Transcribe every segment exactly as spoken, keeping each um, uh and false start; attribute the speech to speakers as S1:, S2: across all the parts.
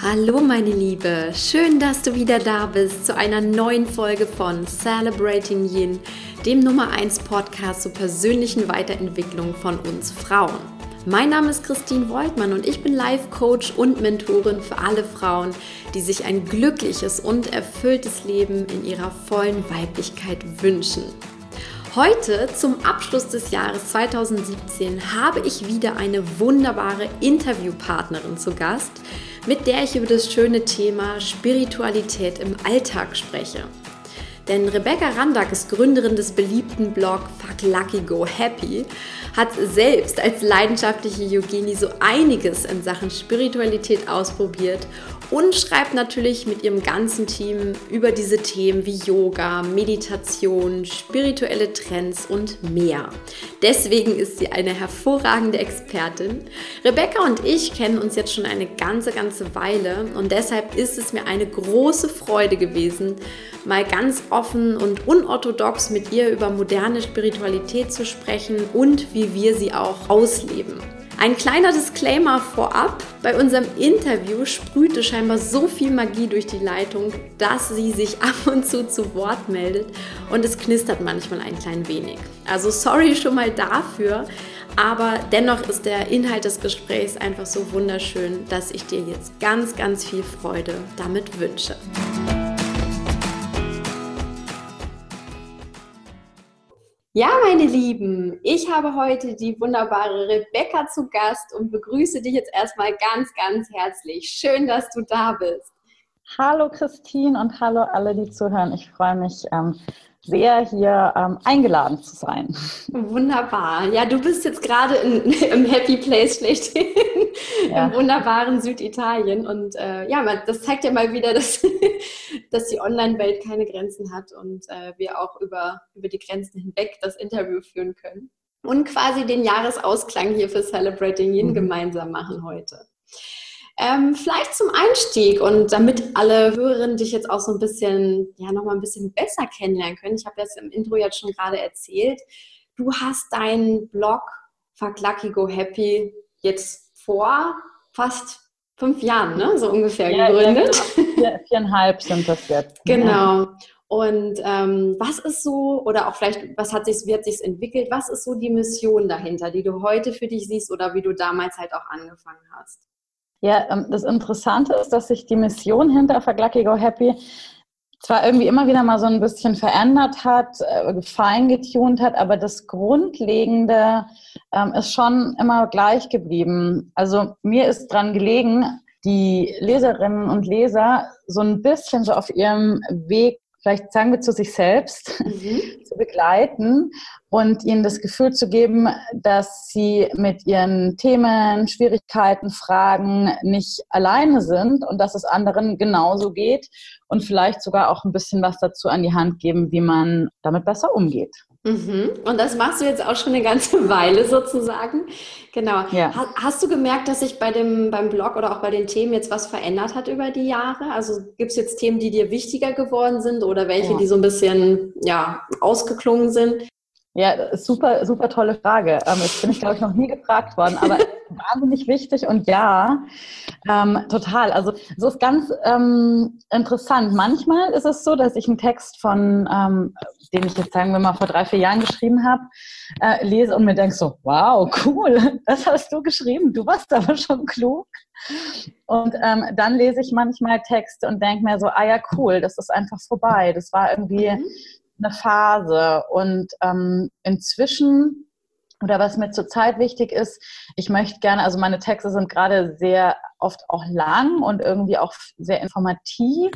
S1: Hallo meine Liebe, schön, dass du wieder da bist zu einer neuen Folge von Celebrating Yin, dem Nummer eins Podcast zur persönlichen Weiterentwicklung von uns Frauen. Mein Name ist Christine Woltmann und ich bin Life Coach und Mentorin für alle Frauen, die sich ein glückliches und erfülltes Leben in ihrer vollen Weiblichkeit wünschen. Heute, zum Abschluss des Jahres zweitausendsiebzehn, habe ich wieder eine wunderbare Interviewpartnerin zu Gast, mit der ich über das schöne Thema Spiritualität im Alltag spreche. Denn Rebecca Randack ist Gründerin des beliebten Blog Fuck Lucky Go Happy, hat selbst als leidenschaftliche Yogini so einiges in Sachen Spiritualität ausprobiert und schreibt natürlich mit ihrem ganzen Team über diese Themen wie Yoga, Meditation, spirituelle Trends und mehr. Deswegen ist sie eine hervorragende Expertin. Rebecca und ich kennen uns jetzt schon eine ganze, ganze Weile und deshalb ist es mir eine große Freude gewesen, mal ganz offen und unorthodox mit ihr über moderne Spiritualität zu sprechen und wie wir sie auch ausleben. Ein kleiner Disclaimer vorab: Bei unserem Interview sprühte scheinbar so viel Magie durch die Leitung, dass sie sich ab und zu zu Wort meldet und es knistert manchmal ein klein wenig. Also sorry schon mal dafür, aber dennoch ist der Inhalt des Gesprächs einfach so wunderschön, dass ich dir jetzt ganz, ganz viel Freude damit wünsche. Ja, meine Lieben, ich habe heute die wunderbare Rebecca zu Gast und begrüße dich jetzt erstmal ganz, ganz herzlich. Schön, dass du da bist.
S2: Hallo Christine und hallo alle, die zuhören. Ich freue mich ähm, sehr, hier ähm, eingeladen zu sein.
S1: Wunderbar. Ja, du bist jetzt gerade in, im Happy Place schlechthin, ja. Im wunderbaren Süditalien. Und äh, ja, das zeigt ja mal wieder, dass, dass die Online-Welt keine Grenzen hat und äh, wir auch über, über die Grenzen hinweg das Interview führen können. Und quasi den Jahresausklang hier für Celebrating Yin mhm. gemeinsam machen heute. Ähm, vielleicht zum Einstieg und damit alle Hörerinnen dich jetzt auch so ein bisschen, ja, nochmal ein bisschen besser kennenlernen können. Ich habe das im Intro jetzt schon gerade erzählt. Du hast deinen Blog Fuck Lucky Go Happy jetzt vor fast fünf Jahren, ne, so ungefähr ja, gegründet.
S2: Ja, genau. Vier, viereinhalb sind das jetzt.
S1: Genau. Und ähm, was ist so, oder auch vielleicht, was hat sich, wie hat sich entwickelt, was ist so die Mission dahinter, die du heute für dich siehst oder wie du damals halt auch angefangen hast?
S2: Ja, das Interessante ist, dass sich die Mission hinter Fuck Lucky Go Happy zwar irgendwie immer wieder mal so ein bisschen verändert hat, feingetunt hat, aber das Grundlegende ähm, ist schon immer gleich geblieben. Also mir ist dran gelegen, die Leserinnen und Leser so ein bisschen so auf ihrem Weg, vielleicht sagen wir zu sich selbst, mhm. zu begleiten und ihnen das Gefühl zu geben, dass sie mit ihren Themen, Schwierigkeiten, Fragen nicht alleine sind und dass es anderen genauso geht und vielleicht sogar auch ein bisschen was dazu an die Hand geben, wie man damit besser umgeht.
S1: Mhm. Und das machst du jetzt auch schon eine ganze Weile sozusagen. Genau. Ja. Hast, hast du gemerkt, dass sich bei dem, beim Blog oder auch bei den Themen jetzt was verändert hat über die Jahre? Also gibt es jetzt Themen, die dir wichtiger geworden sind oder welche, ja. die so ein bisschen ja, ausgeklungen sind?
S2: Ja, super, super tolle Frage. Ähm, jetzt bin ich, glaube ich, noch nie gefragt worden, aber wahnsinnig wichtig und ja, ähm, total. Also es ist ganz ähm, interessant. Manchmal ist es so, dass ich einen Text von, ähm, den ich jetzt, sagen wir mal, vor drei, vier Jahren geschrieben habe, äh, lese und mir denke so, wow, cool, das hast du geschrieben, du warst aber schon klug. Und ähm, dann lese ich manchmal Texte und denke mir so, ah ja, cool, das ist einfach vorbei. Das war irgendwie mhm. eine Phase und ähm, inzwischen, oder was mir zurzeit wichtig ist, ich möchte gerne, also meine Texte sind gerade sehr oft auch lang und irgendwie auch sehr informativ.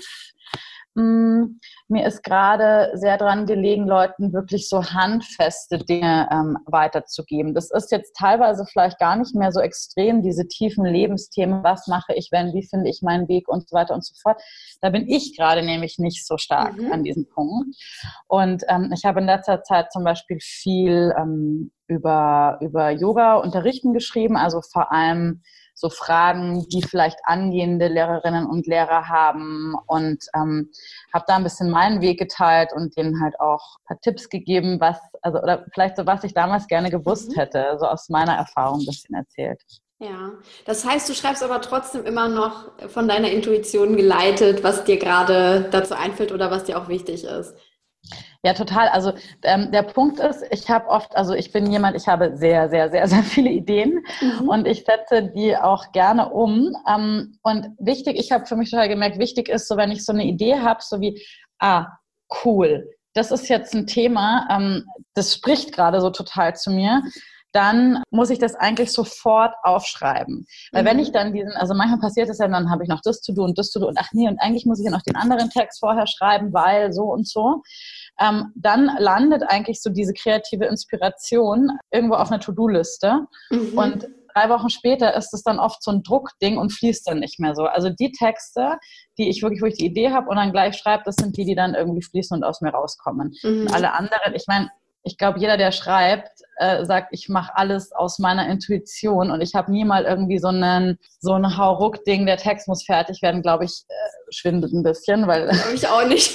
S2: Mm, mir ist gerade sehr dran gelegen, Leuten wirklich so handfeste Dinge ähm, weiterzugeben. Das ist jetzt teilweise vielleicht gar nicht mehr so extrem, diese tiefen Lebensthemen, was mache ich, wenn, wie finde ich meinen Weg und so weiter und so fort. Da bin ich gerade nämlich nicht so stark mhm. an diesem Punkt. Und ähm, ich habe in letzter Zeit zum Beispiel viel ähm, über, über Yoga unterrichten geschrieben, also vor allem so Fragen, die vielleicht angehende Lehrerinnen und Lehrer haben und ähm, habe da ein bisschen meinen Weg geteilt und denen halt auch ein paar Tipps gegeben, was, also oder vielleicht so, was ich damals gerne gewusst hätte, so aus meiner Erfahrung ein bisschen erzählt.
S1: Ja, das heißt, du schreibst aber trotzdem immer noch von deiner Intuition geleitet, was dir gerade dazu einfällt oder was dir auch wichtig ist.
S2: Ja, total. Also ähm, der Punkt ist, ich habe oft, also ich bin jemand, ich habe sehr, sehr, sehr, sehr viele Ideen
S1: Mhm.
S2: und ich setze die auch gerne um. Ähm, und wichtig, ich habe für mich total gemerkt, wichtig ist so, wenn ich so eine Idee habe, so wie, ah, cool, das ist jetzt ein Thema, ähm, das spricht gerade so total zu mir, dann muss ich das eigentlich sofort aufschreiben. Weil wenn ich
S1: Mhm.
S2: dann diesen, also manchmal passiert es ja, dann habe ich noch das to do und das to do und ach nee, und eigentlich muss ich ja noch den anderen Text vorher schreiben, weil so und so. Ähm, dann landet eigentlich so diese kreative Inspiration irgendwo auf einer To-Do-Liste und
S1: Mhm.
S2: drei Wochen später ist es dann oft so ein Druckding und fließt dann nicht mehr so. Also die Texte, die ich wirklich, wo ich die Idee habe und dann gleich schreibe, das sind die, die dann irgendwie fließen und aus mir rauskommen. Und
S1: Mhm.
S2: alle anderen, ich meine, ich glaube, jeder, der schreibt, äh, sagt, ich mache alles aus meiner Intuition und ich habe nie mal irgendwie so einen so ein Hauruck-Ding, der Text muss fertig werden, glaube ich, äh, schwindet ein bisschen, weil
S1: Glaube ich auch nicht.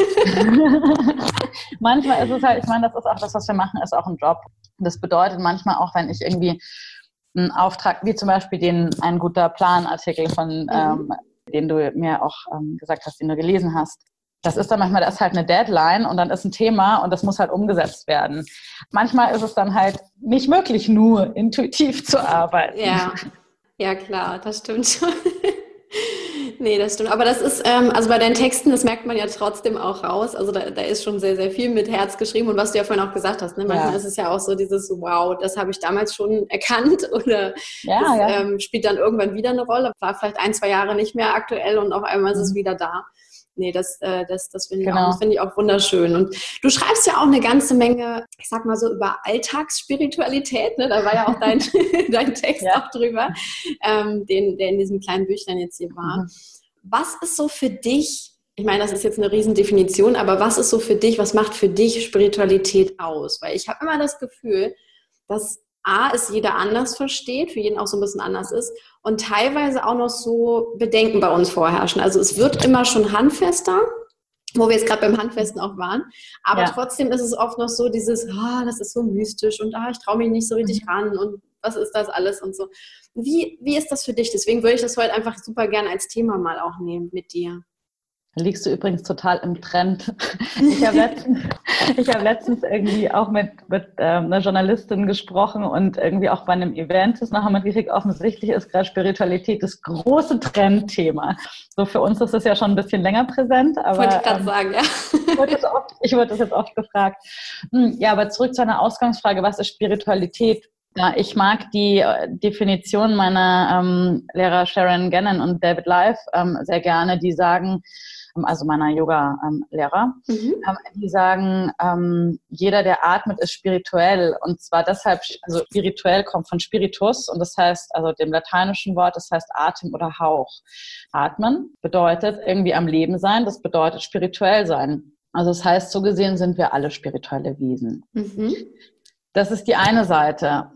S2: manchmal ist es halt, ich meine, das ist auch das, was wir machen, ist auch ein Job. Das bedeutet manchmal auch, wenn ich irgendwie einen Auftrag, wie zum Beispiel den ein guter Plan-Artikel von, ähm,
S1: Mhm.
S2: den du mir auch ähm, gesagt hast, den du gelesen hast. Das ist dann manchmal, das ist halt eine Deadline und dann ist ein Thema und das muss halt umgesetzt werden. Manchmal ist es dann halt nicht möglich, nur intuitiv zu arbeiten.
S1: Ja, ja klar, das stimmt schon. Nee, das stimmt. Aber das ist, ähm, also bei deinen Texten, das merkt man ja trotzdem auch raus. Also da, da ist schon sehr, sehr viel mit Herz geschrieben. Und was du ja vorhin auch gesagt hast, ne? Manchmal
S2: Ja,
S1: ist es ja auch so dieses, wow, das habe ich damals schon erkannt oder
S2: ja,
S1: das
S2: ja.
S1: ähm, spielt dann irgendwann wieder eine Rolle. War vielleicht ein, zwei Jahre nicht mehr aktuell und auf einmal ist es
S2: Mhm.
S1: wieder da. Nee, das, äh, das, das finde ich auch, das
S2: Genau.
S1: finde ich auch wunderschön. Und du schreibst ja auch eine ganze Menge, ich sag mal so, über Alltagsspiritualität, ne? Da war ja auch dein, dein Text
S2: Ja.
S1: auch drüber, ähm, den, der in diesem kleinen Büchlein jetzt hier war.
S2: Mhm.
S1: Was ist so für dich, ich meine, das ist jetzt eine Riesendefinition, aber was ist so für dich, was macht für dich Spiritualität aus? Weil ich habe immer das Gefühl, dass A, es jeder anders versteht, für jeden auch so ein bisschen anders ist und teilweise auch noch so Bedenken bei uns vorherrschen. Also es wird immer schon handfester, wo wir jetzt gerade beim Handfesten auch waren, aber
S2: Ja.
S1: trotzdem ist es oft noch so dieses, ah, das ist so mystisch und ah, ich traue mich nicht so richtig
S2: Mhm.
S1: ran und was ist das alles und so. Wie, wie ist das für dich? Deswegen würde ich das heute einfach super gerne als Thema mal auch nehmen mit dir.
S2: Da liegst du übrigens total im Trend. Ich habe letztens, ich hab letztens irgendwie auch mit, mit ähm, einer Journalistin gesprochen und irgendwie auch bei einem Event ist nachher mitgekriegt, offensichtlich ist gerade Spiritualität das große Trendthema. So für uns ist es ja schon ein bisschen länger präsent,
S1: Wollte ich
S2: aber
S1: gerade
S2: ähm,
S1: sagen, ja.
S2: ich wurde das oft, ich wurde das jetzt oft gefragt. Hm, ja, aber zurück zu einer Ausgangsfrage, was ist Spiritualität? Ja, ich mag die äh, Definition meiner ähm, Lehrer Sharon Gannon und David Life ähm, sehr gerne, die sagen, ähm, also meiner Yoga-Lehrer,
S1: Mhm.
S2: ähm, die sagen, ähm, jeder, der atmet, ist spirituell. Und zwar deshalb, also spirituell kommt von Spiritus und das heißt, also dem lateinischen Wort, das heißt Atem oder Hauch. Atmen bedeutet irgendwie am Leben sein, das bedeutet spirituell sein. Also das heißt, so gesehen sind wir alle spirituelle Wesen.
S1: Mhm.
S2: Das ist die eine Seite.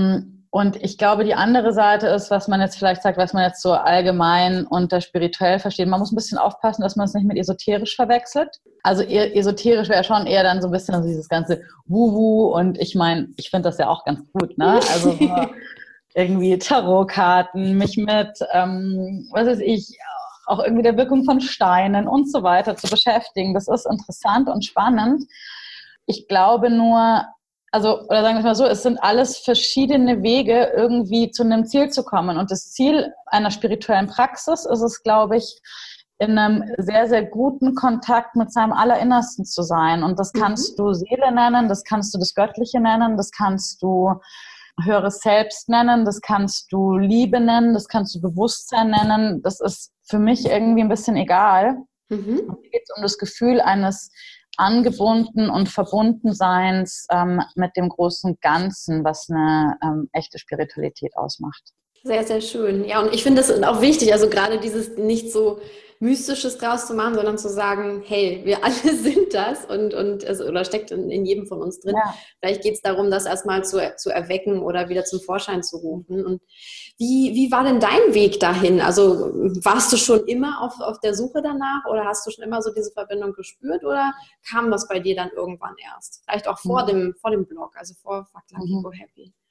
S2: Und ich glaube, die andere Seite ist, was man jetzt vielleicht sagt, was man jetzt so allgemein unter spirituell versteht. Man muss ein bisschen aufpassen, dass man es nicht mit esoterisch verwechselt. Also esoterisch wäre schon eher dann so ein bisschen dieses ganze Wuhu und ich meine, ich finde das ja auch ganz gut, ne? Also so irgendwie Tarotkarten, mich mit, ähm, was weiß ich, auch irgendwie der Wirkung von Steinen und so weiter zu beschäftigen. Das ist interessant und spannend. Ich glaube nur, also, oder sagen wir es mal so, es sind alles verschiedene Wege, irgendwie zu einem Ziel zu kommen. Und das Ziel einer spirituellen Praxis ist es, glaube ich, in einem sehr, sehr guten Kontakt mit seinem Allerinnersten zu sein. Und das kannst
S1: Mhm.
S2: du Seele nennen, das kannst du das Göttliche nennen, das kannst du höheres Selbst nennen, das kannst du Liebe nennen, das kannst du Bewusstsein nennen. Das ist für mich irgendwie ein bisschen egal.
S1: Mhm.
S2: Und mir geht es um das Gefühl eines angebunden und Verbundenseins ähm, mit dem großen Ganzen, was eine ähm, echte Spiritualität ausmacht.
S1: Sehr, sehr schön. Ja, und ich finde das auch wichtig, also gerade dieses nicht so Mystisches draus zu machen, sondern zu sagen, hey, wir alle sind das und, und es, oder steckt in, in jedem von uns drin.
S2: Ja.
S1: Vielleicht geht es darum, das erstmal zu, zu erwecken oder wieder zum Vorschein zu rufen. Und wie, wie war denn dein Weg dahin? Also warst du schon immer auf, auf der Suche danach oder hast du schon immer so diese Verbindung gespürt oder kam das bei dir dann irgendwann erst? Vielleicht auch vor
S2: Mhm.
S1: dem, vor dem Blog, also vor Fuck Lucky
S2: Mhm.
S1: Go Happy.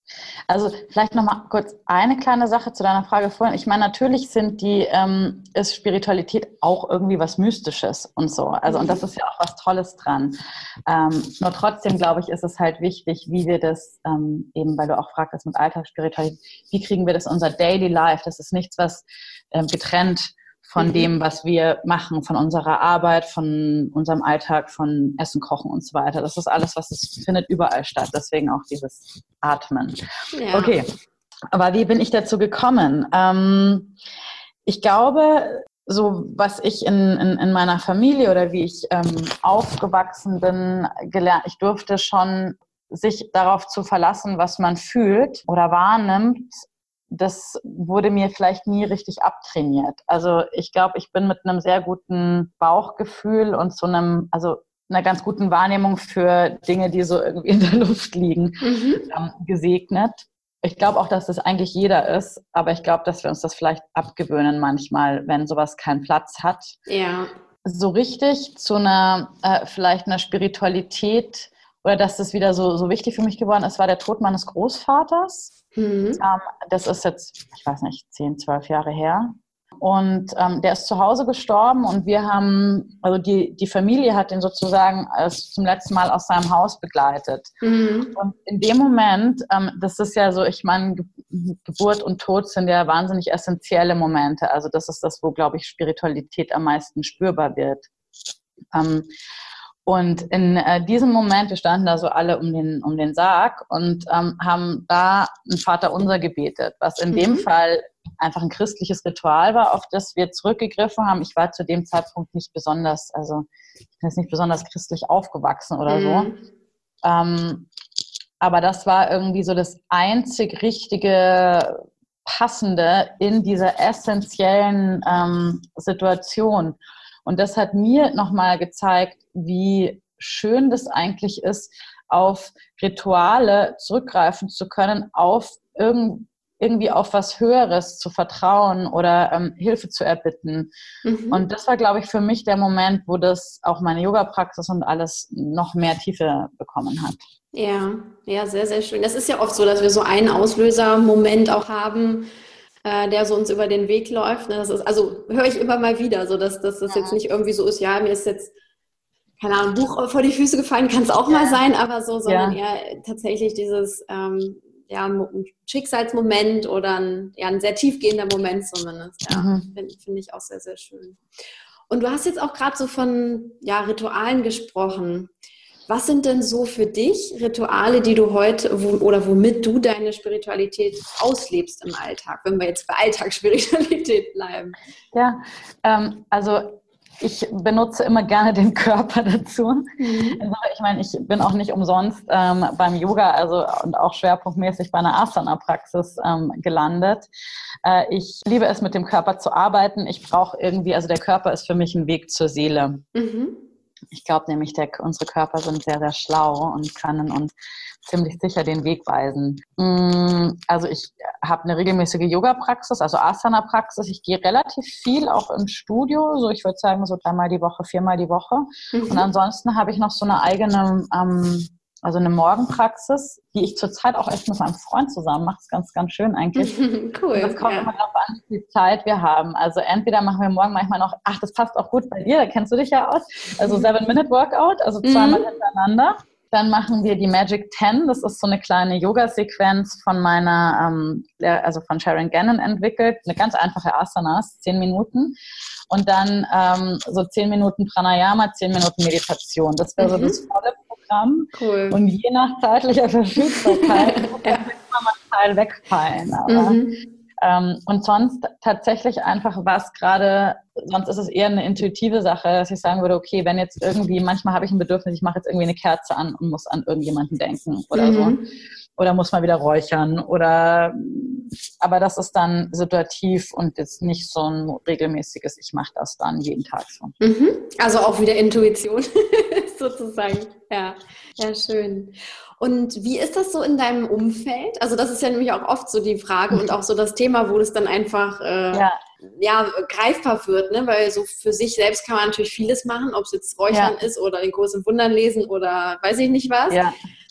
S2: Also vielleicht nochmal kurz eine kleine Sache zu deiner Frage vorhin. Ich meine, natürlich sind die, ähm, ist Spiritualität auch irgendwie was Mystisches und so. Also und das ist ja auch was Tolles dran. Ähm, nur trotzdem, glaube ich, ist es halt wichtig, wie wir das, ähm, eben weil du auch fragtest mit Alltagsspiritualität, wie kriegen wir das in unser Daily Life? Das ist nichts, was ähm, getrennt von mhm. dem, was wir machen, von unserer Arbeit, von unserem Alltag, von Essen, Kochen und so weiter. Das ist alles, was es findet überall statt. Deswegen auch dieses Atmen. Ja. Okay, aber wie bin ich dazu gekommen? Ähm, ich glaube, so was ich in, in, in meiner Familie oder wie ich ähm, aufgewachsen bin, gelernt, ich durfte schon sich darauf zu verlassen, was man fühlt oder wahrnimmt. Das wurde mir vielleicht nie richtig abtrainiert. Also ich glaube, ich bin mit einem sehr guten Bauchgefühl und so einem, also einer ganz guten Wahrnehmung für Dinge, die so irgendwie in der Luft liegen, mhm. ähm, gesegnet. Ich glaube auch, dass das eigentlich jeder ist, aber ich glaube, dass wir uns das vielleicht abgewöhnen manchmal, wenn sowas keinen Platz hat. Ja. So richtig zu einer, äh, vielleicht einer Spiritualität oder dass das wieder so, so wichtig für mich geworden ist, war der Tod meines Großvaters. Mhm. Ähm, das ist jetzt, ich weiß nicht, zehn, zwölf Jahre her. Und ähm, der ist zu Hause gestorben und wir haben, also die, die Familie hat ihn sozusagen als zum letzten Mal aus seinem Haus begleitet. Mhm. Und in dem Moment, ähm, das ist ja so, ich meine, Ge- Geburt und Tod sind ja wahnsinnig essentielle Momente. Also das ist das, wo, glaube ich, Spiritualität am meisten spürbar wird. Ähm, Und in äh, diesem Moment, wir standen da so alle um den, um den Sarg und ähm, haben da ein Vaterunser gebetet, was in mhm. dem Fall einfach ein christliches Ritual war, auf das wir zurückgegriffen haben. Ich war zu dem Zeitpunkt nicht besonders, also ich bin jetzt nicht besonders christlich aufgewachsen oder mhm. so. Ähm, aber das war irgendwie so das einzig richtige, passende in dieser essentiellen ähm, Situation. Und das hat mir nochmal gezeigt, wie schön das eigentlich ist, auf Rituale zurückgreifen zu können, auf irgend, irgendwie auf was Höheres zu vertrauen oder ähm, Hilfe zu erbitten. Mhm. Und das war, glaube ich, für mich der Moment, wo das auch meine Yoga-Praxis und alles noch mehr Tiefe bekommen hat.
S1: Ja, ja, sehr, sehr schön. Das ist ja oft so, dass wir so einen Auslöser-Moment auch haben, der so uns über den Weg läuft. Das ist, also höre ich immer mal wieder, so dass, dass das jetzt nicht irgendwie so ist, ja, mir ist jetzt, keine Ahnung, ein Buch vor die Füße gefallen, kann es auch ja. mal sein, aber so, sondern ja. eher tatsächlich dieses ähm, ja, ein Schicksalsmoment oder ein, ja, ein sehr tiefgehender Moment zumindest. Ja, mhm. finde find ich auch sehr, sehr schön. Und du hast jetzt auch gerade so von ja, Ritualen gesprochen. Was sind denn so für dich Rituale, die du heute wo, oder womit du deine Spiritualität auslebst im Alltag, wenn wir jetzt bei Alltagsspiritualität bleiben?
S2: Ja, ähm, also ich benutze immer gerne den Körper dazu. Mhm. Also ich meine, ich bin auch nicht umsonst ähm, beim Yoga, also und auch schwerpunktmäßig bei einer Asana-Praxis ähm, gelandet. Äh, ich liebe es, mit dem Körper zu arbeiten. Ich brauche irgendwie, also der Körper ist für mich ein Weg zur Seele. Mhm. Ich glaube nämlich, der, unsere Körper sind sehr, sehr schlau und können uns ziemlich sicher den Weg weisen. Also ich habe eine regelmäßige Yoga-Praxis, also Asana-Praxis. Ich gehe relativ viel auch im Studio, so ich würde sagen so dreimal die Woche, viermal die Woche. Mhm. Und ansonsten habe ich noch so eine eigene, ähm, also eine Morgenpraxis, die ich zurzeit auch echt mit meinem Freund zusammen mache. Das ist ganz, ganz schön eigentlich. Cool. Und das kommt ja. immer darauf an, wie viel Zeit wir haben. Also entweder machen wir morgen manchmal noch, ach, das passt auch gut bei dir, da kennst du dich ja aus. Also Seven-Minute-Workout, also zweimal mhm. hintereinander. Dann machen wir die Magic Ten, das ist so eine kleine Yoga-Sequenz von meiner, ähm, also von Sharon Gannon entwickelt. Eine ganz einfache Asanas, zehn Minuten. Und dann ähm, so zehn Minuten Pranayama, zehn Minuten Meditation. Das wäre mhm. so das volle Programm. Cool. Und je nach zeitlicher Verfügbarkeit kann man mal einen Teil wegfallen. Aber, mhm. ähm, und sonst tatsächlich einfach was gerade, sonst ist es eher eine intuitive Sache, dass ich sagen würde, okay, wenn jetzt irgendwie, manchmal habe ich ein Bedürfnis, ich mache jetzt irgendwie eine Kerze an und muss an irgendjemanden denken oder mhm. so. Oder muss mal wieder räuchern oder, aber das ist dann situativ und jetzt nicht so ein regelmäßiges, ich mache das dann jeden Tag so.
S1: Mhm. Also auch wieder Intuition sozusagen. Ja, ja, schön. Und wie ist das so in deinem Umfeld? Also das ist ja nämlich auch oft so die Frage und auch so das Thema, wo das dann einfach äh, ja. ja, greifbar wird, ne? Weil so für sich selbst kann man natürlich vieles machen, ob es jetzt Räuchern ja. ist oder den Kurs im Wundern lesen oder weiß ich nicht was. Ja.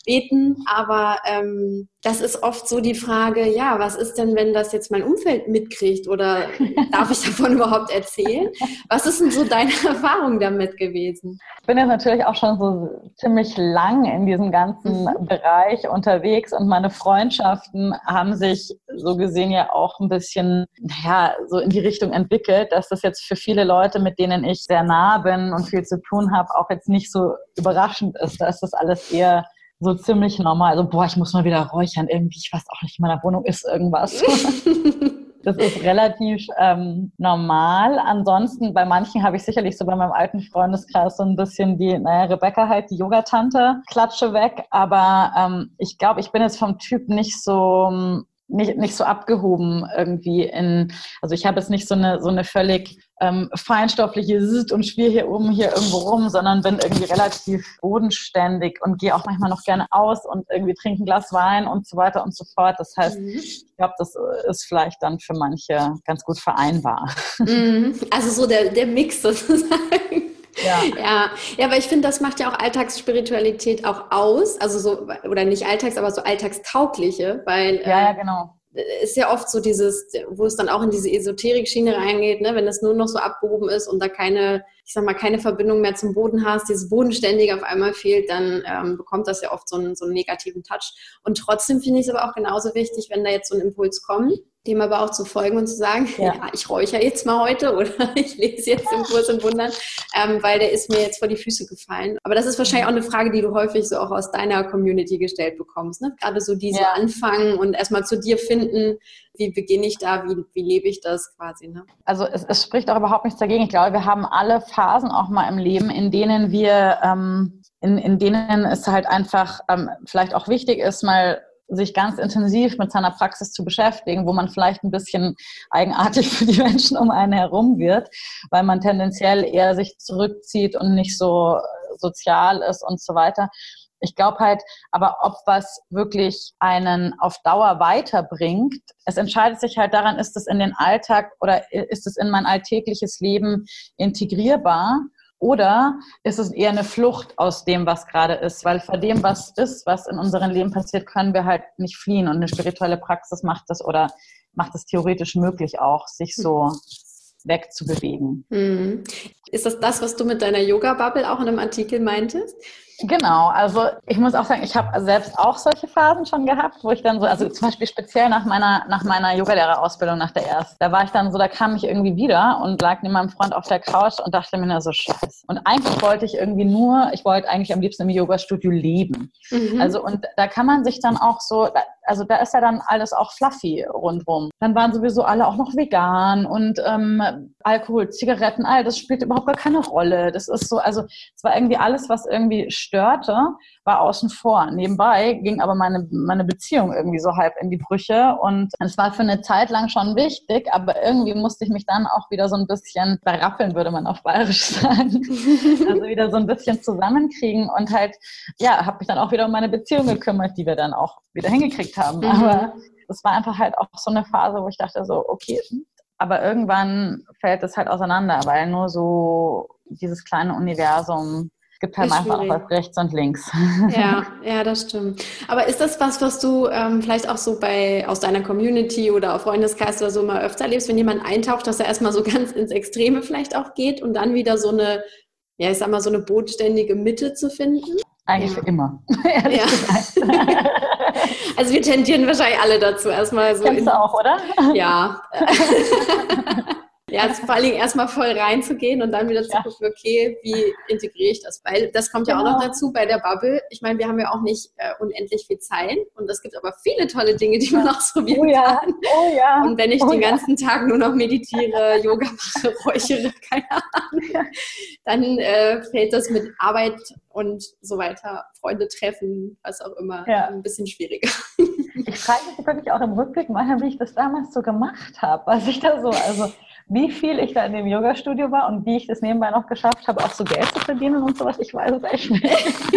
S1: beten, aber ähm, das ist oft so die Frage, ja, was ist denn, wenn das jetzt mein Umfeld mitkriegt oder darf ich davon überhaupt erzählen? Was ist denn so deine Erfahrung damit gewesen?
S2: Ich bin jetzt natürlich auch schon so ziemlich lang in diesem ganzen mhm. Bereich unterwegs und meine Freundschaften haben sich so gesehen ja auch ein bisschen, naja, so in die Richtung entwickelt, dass das jetzt für viele Leute, mit denen ich sehr nah bin und viel zu tun habe, auch jetzt nicht so überraschend ist. Da ist das alles eher so ziemlich normal. Also, boah, ich muss mal wieder räuchern. Irgendwie, ich weiß auch nicht, in meiner Wohnung ist irgendwas. Das ist relativ ähm, normal. Ansonsten, bei manchen habe ich sicherlich so bei meinem alten Freundeskreis so ein bisschen die, naja, Rebecca halt, die Yogatante, Klatsche weg. Aber ähm, ich glaube, ich bin jetzt vom Typ nicht so... Nicht, nicht so abgehoben irgendwie in, also ich habe jetzt nicht so eine, so eine völlig ähm, feinstoffliche Sitt und schwirr hier oben hier irgendwo rum, sondern bin irgendwie relativ bodenständig und gehe auch manchmal noch gerne aus und irgendwie trinke ein Glas Wein und so weiter und so fort. Das heißt, mhm. ich glaube, das ist vielleicht dann für manche ganz gut vereinbar.
S1: Mhm. Also so der, der Mix sozusagen. Ja. ja, ja, aber ich finde, das macht ja auch Alltagsspiritualität auch aus, also so, oder nicht Alltags, aber so alltagstaugliche, weil
S2: ja, ja, genau.
S1: äh, ist ja oft so dieses, wo es dann auch in diese Esoterik-Schiene reingeht, ne, wenn das nur noch so abgehoben ist und da keine, ich sag mal, keine Verbindung mehr zum Boden hast, dieses Bodenständige auf einmal fehlt, dann ähm, bekommt das ja oft so einen, so einen negativen Touch. Und trotzdem finde ich es aber auch genauso wichtig, wenn da jetzt so ein Impuls kommt, dem aber auch zu folgen und zu sagen, ja, ja ich räuchere jetzt mal heute oder ich lese jetzt im Kurs und Wundern, ähm, weil der ist mir jetzt vor die Füße gefallen. Aber das ist wahrscheinlich auch eine Frage, die du häufig so auch aus deiner Community gestellt bekommst, ne? Gerade so diese ja. Anfangen und erstmal zu dir finden, wie beginne ich da, wie, wie lebe ich das quasi, ne?
S2: Also es, es spricht auch überhaupt nichts dagegen. Ich glaube, wir haben alle Phasen auch mal im Leben, in denen wir, ähm, in, in denen es halt einfach ähm, vielleicht auch wichtig ist, mal sich ganz intensiv mit seiner Praxis zu beschäftigen, wo man vielleicht ein bisschen eigenartig für die Menschen um einen herum wird, weil man tendenziell eher sich zurückzieht und nicht so sozial ist und so weiter. Ich glaube halt, aber ob was wirklich einen auf Dauer weiterbringt, es entscheidet sich halt daran, ist es in den Alltag oder ist es in mein alltägliches Leben integrierbar? Oder ist es eher eine Flucht aus dem, was gerade ist? Weil vor dem, was ist, was in unserem Leben passiert, können wir halt nicht fliehen. Und eine spirituelle Praxis macht das oder macht es theoretisch möglich auch, sich so wegzubewegen.
S1: Mhm. Ist das das, was du mit deiner Yoga-Bubble auch in einem Artikel meintest?
S2: Genau, also ich muss auch sagen, ich habe selbst auch solche Phasen schon gehabt, wo ich dann so, also zum Beispiel speziell nach meiner nach meiner Yogalehrerausbildung, nach der ersten, da war ich dann so, da kam ich irgendwie wieder und lag neben meinem Freund auf der Couch und dachte mir nur so, scheiße. Und eigentlich wollte ich irgendwie nur, ich wollte eigentlich am liebsten im Yoga-Studio leben. Mhm. Also und da kann man sich dann auch so, also da ist ja dann alles auch fluffy rundrum. Dann waren sowieso alle auch noch vegan und ähm, Alkohol, Zigaretten, all das spielt überhaupt gar keine Rolle. Das ist so, also es war irgendwie alles, was irgendwie störte, war außen vor. Nebenbei ging aber meine, meine Beziehung irgendwie so halb in die Brüche und es war für eine Zeit lang schon wichtig, aber irgendwie musste ich mich dann auch wieder so ein bisschen berappeln, würde man auf Bayerisch sagen. Also wieder so ein bisschen zusammenkriegen und halt, ja, habe mich dann auch wieder um meine Beziehung gekümmert, die wir dann auch wieder hingekriegt haben. Mhm. Aber es war einfach halt auch so eine Phase, wo ich dachte so, okay, aber irgendwann fällt es halt auseinander, weil nur so dieses kleine Universum gibt halt einfach auch was rechts und links.
S1: Ja, ja, das stimmt. Aber ist das was, was du ähm, vielleicht auch so bei aus deiner Community oder auf Freundeskreis oder so mal öfter erlebst, wenn jemand eintaucht, dass er erstmal so ganz ins Extreme vielleicht auch geht und dann wieder so eine, ja, ich sag mal, so eine bodenständige Mitte zu finden?
S2: Eigentlich ja. für immer, ehrlich
S1: ja.
S2: gesagt.
S1: Also wir tendieren wahrscheinlich alle dazu erstmal so.
S2: Kennst
S1: in,
S2: du auch, oder?
S1: Ja. Ja, also vor allen Dingen erstmal voll reinzugehen und dann wieder zu ja. gucken, okay, wie integriere ich das? Weil das kommt ja genau. auch noch dazu bei der Bubble. Ich meine, wir haben ja auch nicht äh, unendlich viel Zeit und es gibt aber viele tolle Dinge, die man ausprobieren
S2: oh ja.
S1: kann.
S2: Oh ja.
S1: Und wenn ich
S2: oh
S1: den
S2: ja.
S1: ganzen Tag nur noch meditiere, Yoga mache, räuchere, keine Ahnung, dann äh, fällt das mit Arbeit und so weiter, Freunde treffen, was auch immer, ja. ein bisschen schwieriger.
S2: Ich frage mich wirklich auch im Rückblick manchmal, wie ich das damals so gemacht habe, was ich da so, also wie viel ich da in dem Yoga-Studio war und wie ich das nebenbei noch geschafft habe, auch so Geld zu verdienen und sowas, ich weiß es echt nicht.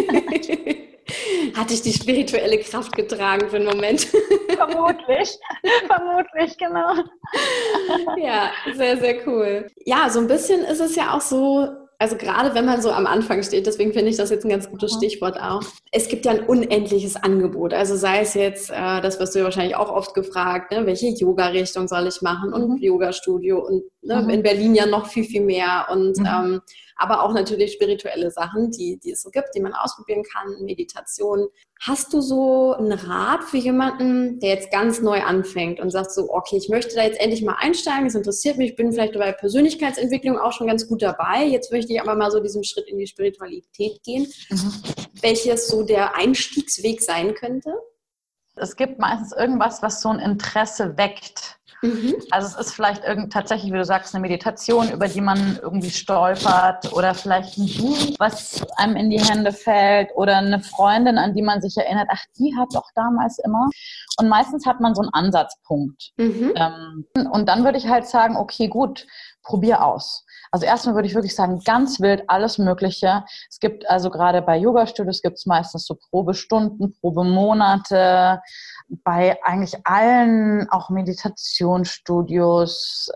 S1: Hat dich die spirituelle Kraft getragen für einen Moment?
S2: Vermutlich, vermutlich, genau.
S1: Ja, sehr, sehr cool. Ja, so ein bisschen ist es ja auch so, Also gerade wenn man so am Anfang steht, deswegen finde ich das jetzt ein ganz gutes Stichwort auch. Es gibt ja ein unendliches Angebot. Also sei es jetzt, äh, das wirst du ja wahrscheinlich auch oft gefragt, ne, welche Yoga-Richtung soll ich machen und
S2: Mhm.
S1: Yoga-Studio und ne,
S2: Mhm.
S1: in Berlin ja noch viel, viel mehr. Und
S2: Mhm.
S1: ähm, aber auch natürlich spirituelle Sachen, die, die es so gibt, die man ausprobieren kann, Meditation. Hast du so einen Rat für jemanden, der jetzt ganz neu anfängt und sagt so, okay, ich möchte da jetzt endlich mal einsteigen, es interessiert mich, ich bin vielleicht bei Persönlichkeitsentwicklung auch schon ganz gut dabei, jetzt möchte ich aber mal so diesen Schritt in die Spiritualität gehen,
S2: Mhm.
S1: welches so der Einstiegsweg sein könnte?
S2: Es gibt meistens irgendwas, was so ein Interesse weckt.
S1: Mhm.
S2: Also es ist vielleicht irgend, tatsächlich, wie du sagst, eine Meditation, über die man irgendwie stolpert oder vielleicht ein Buch, was einem in die Hände fällt oder eine Freundin, an die man sich erinnert, ach, die hat doch damals immer. Und meistens hat man so einen Ansatzpunkt.
S1: Mhm.
S2: Ähm, und dann würde ich halt sagen, okay, gut, probier aus. Also erstmal würde ich wirklich sagen, ganz wild, alles Mögliche. Es gibt also gerade bei Yoga-Studios gibt es meistens so Probestunden, Probemonate, bei eigentlich allen, auch Meditationsstudios,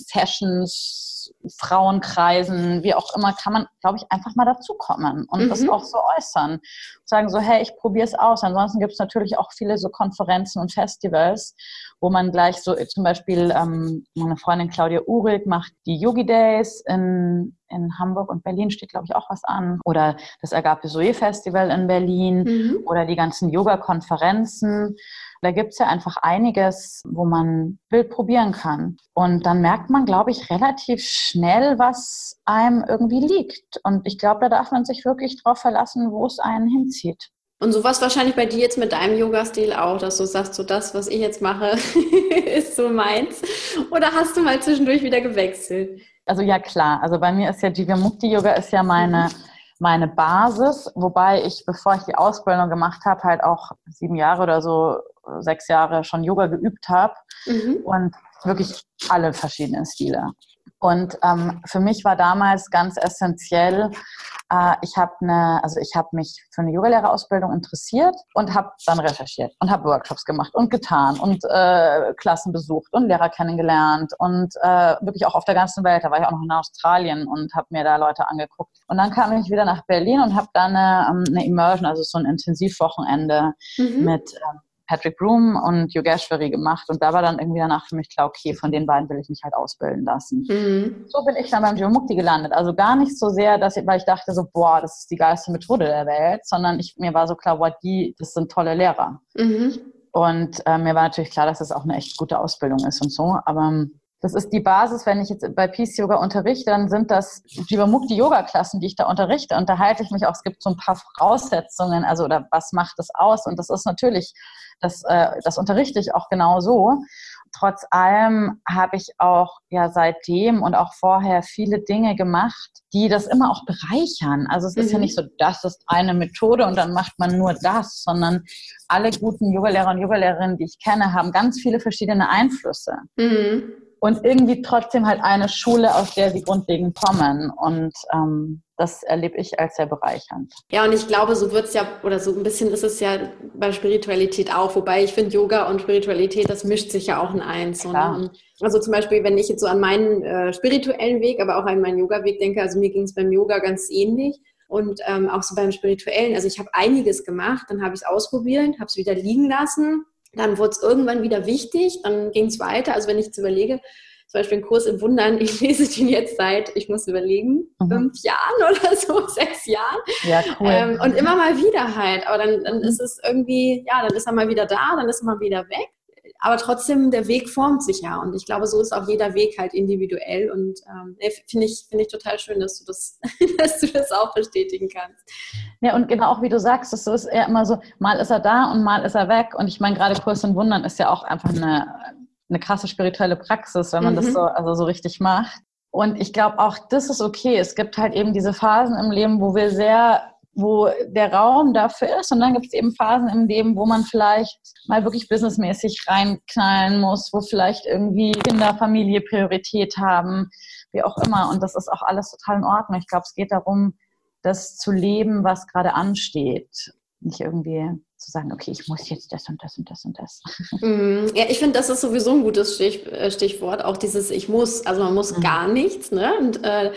S2: Sessions, Frauenkreisen, wie auch immer, kann man, glaube ich, einfach mal dazukommen und
S1: Mhm.
S2: das auch so äußern. Sagen so, hey, ich probiere es aus. Ansonsten gibt es natürlich auch viele so Konferenzen und Festivals, wo man gleich so, zum Beispiel ähm, meine Freundin Claudia Uhrig macht die Yogi Days in, in Hamburg und Berlin, steht glaube ich auch was an. Oder das Agape Zoe Festival in Berlin
S1: Mhm.
S2: oder die ganzen Yoga-Konferenzen. Da gibt es ja einfach einiges, wo man wild probieren kann. Und dann merkt man, glaube ich, relativ schnell, was einem irgendwie liegt. Und ich glaube, da darf man sich wirklich drauf verlassen, wo es einen hinzieht.
S1: Und sowas wahrscheinlich bei dir jetzt mit deinem Yoga-Stil auch, dass du sagst, so das, was ich jetzt mache, ist so meins. Oder hast du mal zwischendurch wieder gewechselt?
S2: Also ja, klar. Also bei mir ist ja Jivamukti-Yoga ist ja meine, meine Basis, wobei ich, bevor ich die Ausbildung gemacht habe, halt auch sieben Jahre oder so, sechs Jahre schon Yoga geübt habe
S1: Mhm.
S2: und wirklich alle verschiedenen Stile. Und ähm, für mich war damals ganz essentiell, äh, ich habe eine, also ich habe mich für eine Yogalehrerausbildung interessiert und habe dann recherchiert und habe Workshops gemacht und getan und äh, Klassen besucht und Lehrer kennengelernt und äh, wirklich auch auf der ganzen Welt. Da war ich auch noch in Australien und habe mir da Leute angeguckt. Und dann kam ich wieder nach Berlin und habe dann eine, eine Immersion, also so ein Intensivwochenende
S1: Mhm.
S2: mit ähm, Patrick Broom und Yogeshwari gemacht und da war dann irgendwie danach für mich klar, okay, von den beiden will ich mich halt ausbilden lassen.
S1: Mhm.
S2: So bin ich dann beim Jivamukti gelandet. Also gar nicht so sehr, dass ich, weil ich dachte so, boah, das ist die geilste Methode der Welt, sondern ich, mir war so klar, boah, die, das sind tolle Lehrer.
S1: Mhm.
S2: Und äh, mir war natürlich klar, dass das auch eine echt gute Ausbildung ist und so, aber das ist die Basis, wenn ich jetzt bei Peace Yoga unterrichte, dann sind das Jivamukti-Yoga-Klassen, die ich da unterrichte. Und da halte ich mich auch, es gibt so ein paar Voraussetzungen, also oder was macht das aus? Und das ist natürlich, das, äh, das unterrichte ich auch genau so. Trotz allem habe ich auch ja seitdem und auch vorher viele Dinge gemacht, die das immer auch bereichern. Also es ist
S1: Mhm.
S2: ja nicht so, das ist eine Methode und dann macht man nur das, sondern alle guten Yogalehrer und Yogalehrerinnen, die ich kenne, haben ganz viele verschiedene Einflüsse.
S1: Mhm.
S2: Und irgendwie trotzdem halt eine Schule, aus der sie grundlegend kommen. Und ähm, das erlebe ich als sehr bereichernd.
S1: Ja, und ich glaube, so wird es ja, oder so ein bisschen ist es ja bei Spiritualität auch, wobei ich finde, Yoga und Spiritualität, das mischt sich ja auch in eins. So, ne? Und also zum Beispiel, wenn ich jetzt so an meinen äh, spirituellen Weg, aber auch an meinen Yoga-Weg denke, also mir ging es beim Yoga ganz ähnlich. Und ähm, auch so beim Spirituellen, also ich habe einiges gemacht, dann habe ich es ausprobiert, habe es wieder liegen lassen. Dann wurde es irgendwann wieder wichtig, dann ging es weiter. Also wenn ich jetzt überlege, zum Beispiel einen Kurs in Wundern, ich lese den jetzt seit, ich muss überlegen, mhm. fünf Jahren oder so, sechs Jahren.
S2: Ja, cool.
S1: Ähm, und immer mal wieder halt. Aber dann, dann ist es irgendwie, ja, dann ist er mal wieder da, dann ist er mal wieder weg. Aber trotzdem, der Weg formt sich ja. Und ich glaube, so ist auch jeder Weg halt individuell. Und ähm, finde ich, finde ich total schön, dass du das, dass du das auch bestätigen kannst.
S2: Ja, und genau auch wie du sagst, das ist eher immer so, mal ist er da und mal ist er weg. Und ich meine, gerade Kurs in Wundern ist ja auch einfach eine, eine krasse spirituelle Praxis, wenn man mhm. das so, also so richtig macht. Und ich glaube auch, das ist okay. Es gibt halt eben diese Phasen im Leben, wo wir sehr, wo der Raum dafür ist. Und dann gibt es eben Phasen im Leben, wo man vielleicht mal wirklich businessmäßig reinknallen muss, wo vielleicht irgendwie Kinder, Familie Priorität haben, wie auch immer. Und das ist auch alles total in Ordnung. Ich glaube, es geht darum, das zu leben, was gerade ansteht. Nicht irgendwie zu sagen, okay, ich muss jetzt das und das und das und das.
S1: Ja, ich finde, das ist sowieso ein gutes Stich, Stichwort, auch dieses Ich muss, also man muss mhm. gar nichts, ne? Und äh,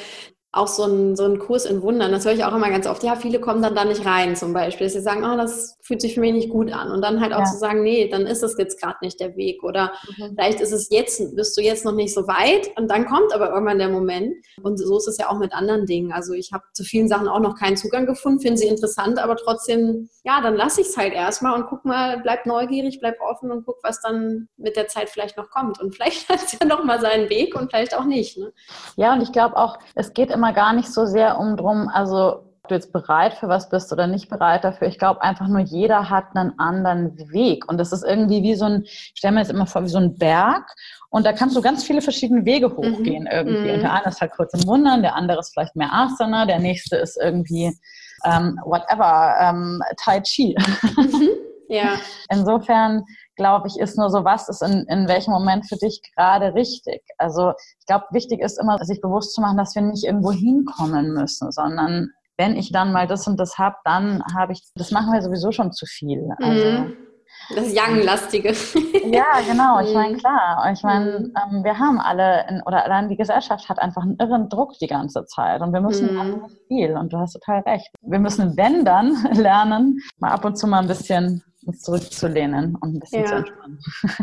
S1: auch so ein, so ein Kurs in Wundern, das höre ich auch immer ganz oft, ja, viele kommen dann da nicht rein zum Beispiel, dass sie sagen, oh, das fühlt sich für mich nicht gut an und dann halt auch ja. zu sagen, nee, dann ist das jetzt gerade nicht der Weg oder mhm. vielleicht ist es jetzt, bist du jetzt noch nicht so weit und dann kommt aber irgendwann der Moment und so ist es ja auch mit anderen Dingen, also ich habe zu vielen Sachen auch noch keinen Zugang gefunden, finde sie interessant, aber trotzdem, ja, dann lasse ich es halt erstmal und guck mal, bleib neugierig, bleib offen und guck, was dann mit der Zeit vielleicht noch kommt und vielleicht hat es ja noch mal seinen Weg und vielleicht auch nicht, ne?
S2: Ja, und ich glaube auch, es geht immer gar nicht so sehr um drum, also ob du jetzt bereit für was bist oder nicht bereit dafür. Ich glaube einfach nur, jeder hat einen anderen Weg. Und das ist irgendwie wie so ein, ich stelle mir jetzt immer vor, wie so ein Berg. Und da kannst du ganz viele verschiedene Wege hochgehen mhm. irgendwie. Mhm. Und der eine ist halt kurz im Wundern, der andere ist vielleicht mehr Asana, der nächste ist irgendwie ähm, whatever, ähm, Tai Chi.
S1: Mhm. Ja.
S2: Insofern glaube ich, ist nur so, was ist in, in welchem Moment für dich gerade richtig. Also ich glaube, wichtig ist immer, sich bewusst zu machen, dass wir nicht irgendwo hinkommen müssen, sondern wenn ich dann mal das und das habe, dann habe ich, das machen wir sowieso schon zu viel. Also,
S1: mhm. Das Young-lastige.
S2: Ja, genau. Ich meine, klar. Ich meine, ähm, wir haben alle, in, oder allein die Gesellschaft hat einfach einen irren Druck die ganze Zeit und wir müssen alle nicht viel und du hast total recht. Wir müssen, wenn dann, lernen, mal ab und zu mal ein bisschen uns zurückzulehnen und ein bisschen
S1: ja.
S2: zu entspannen.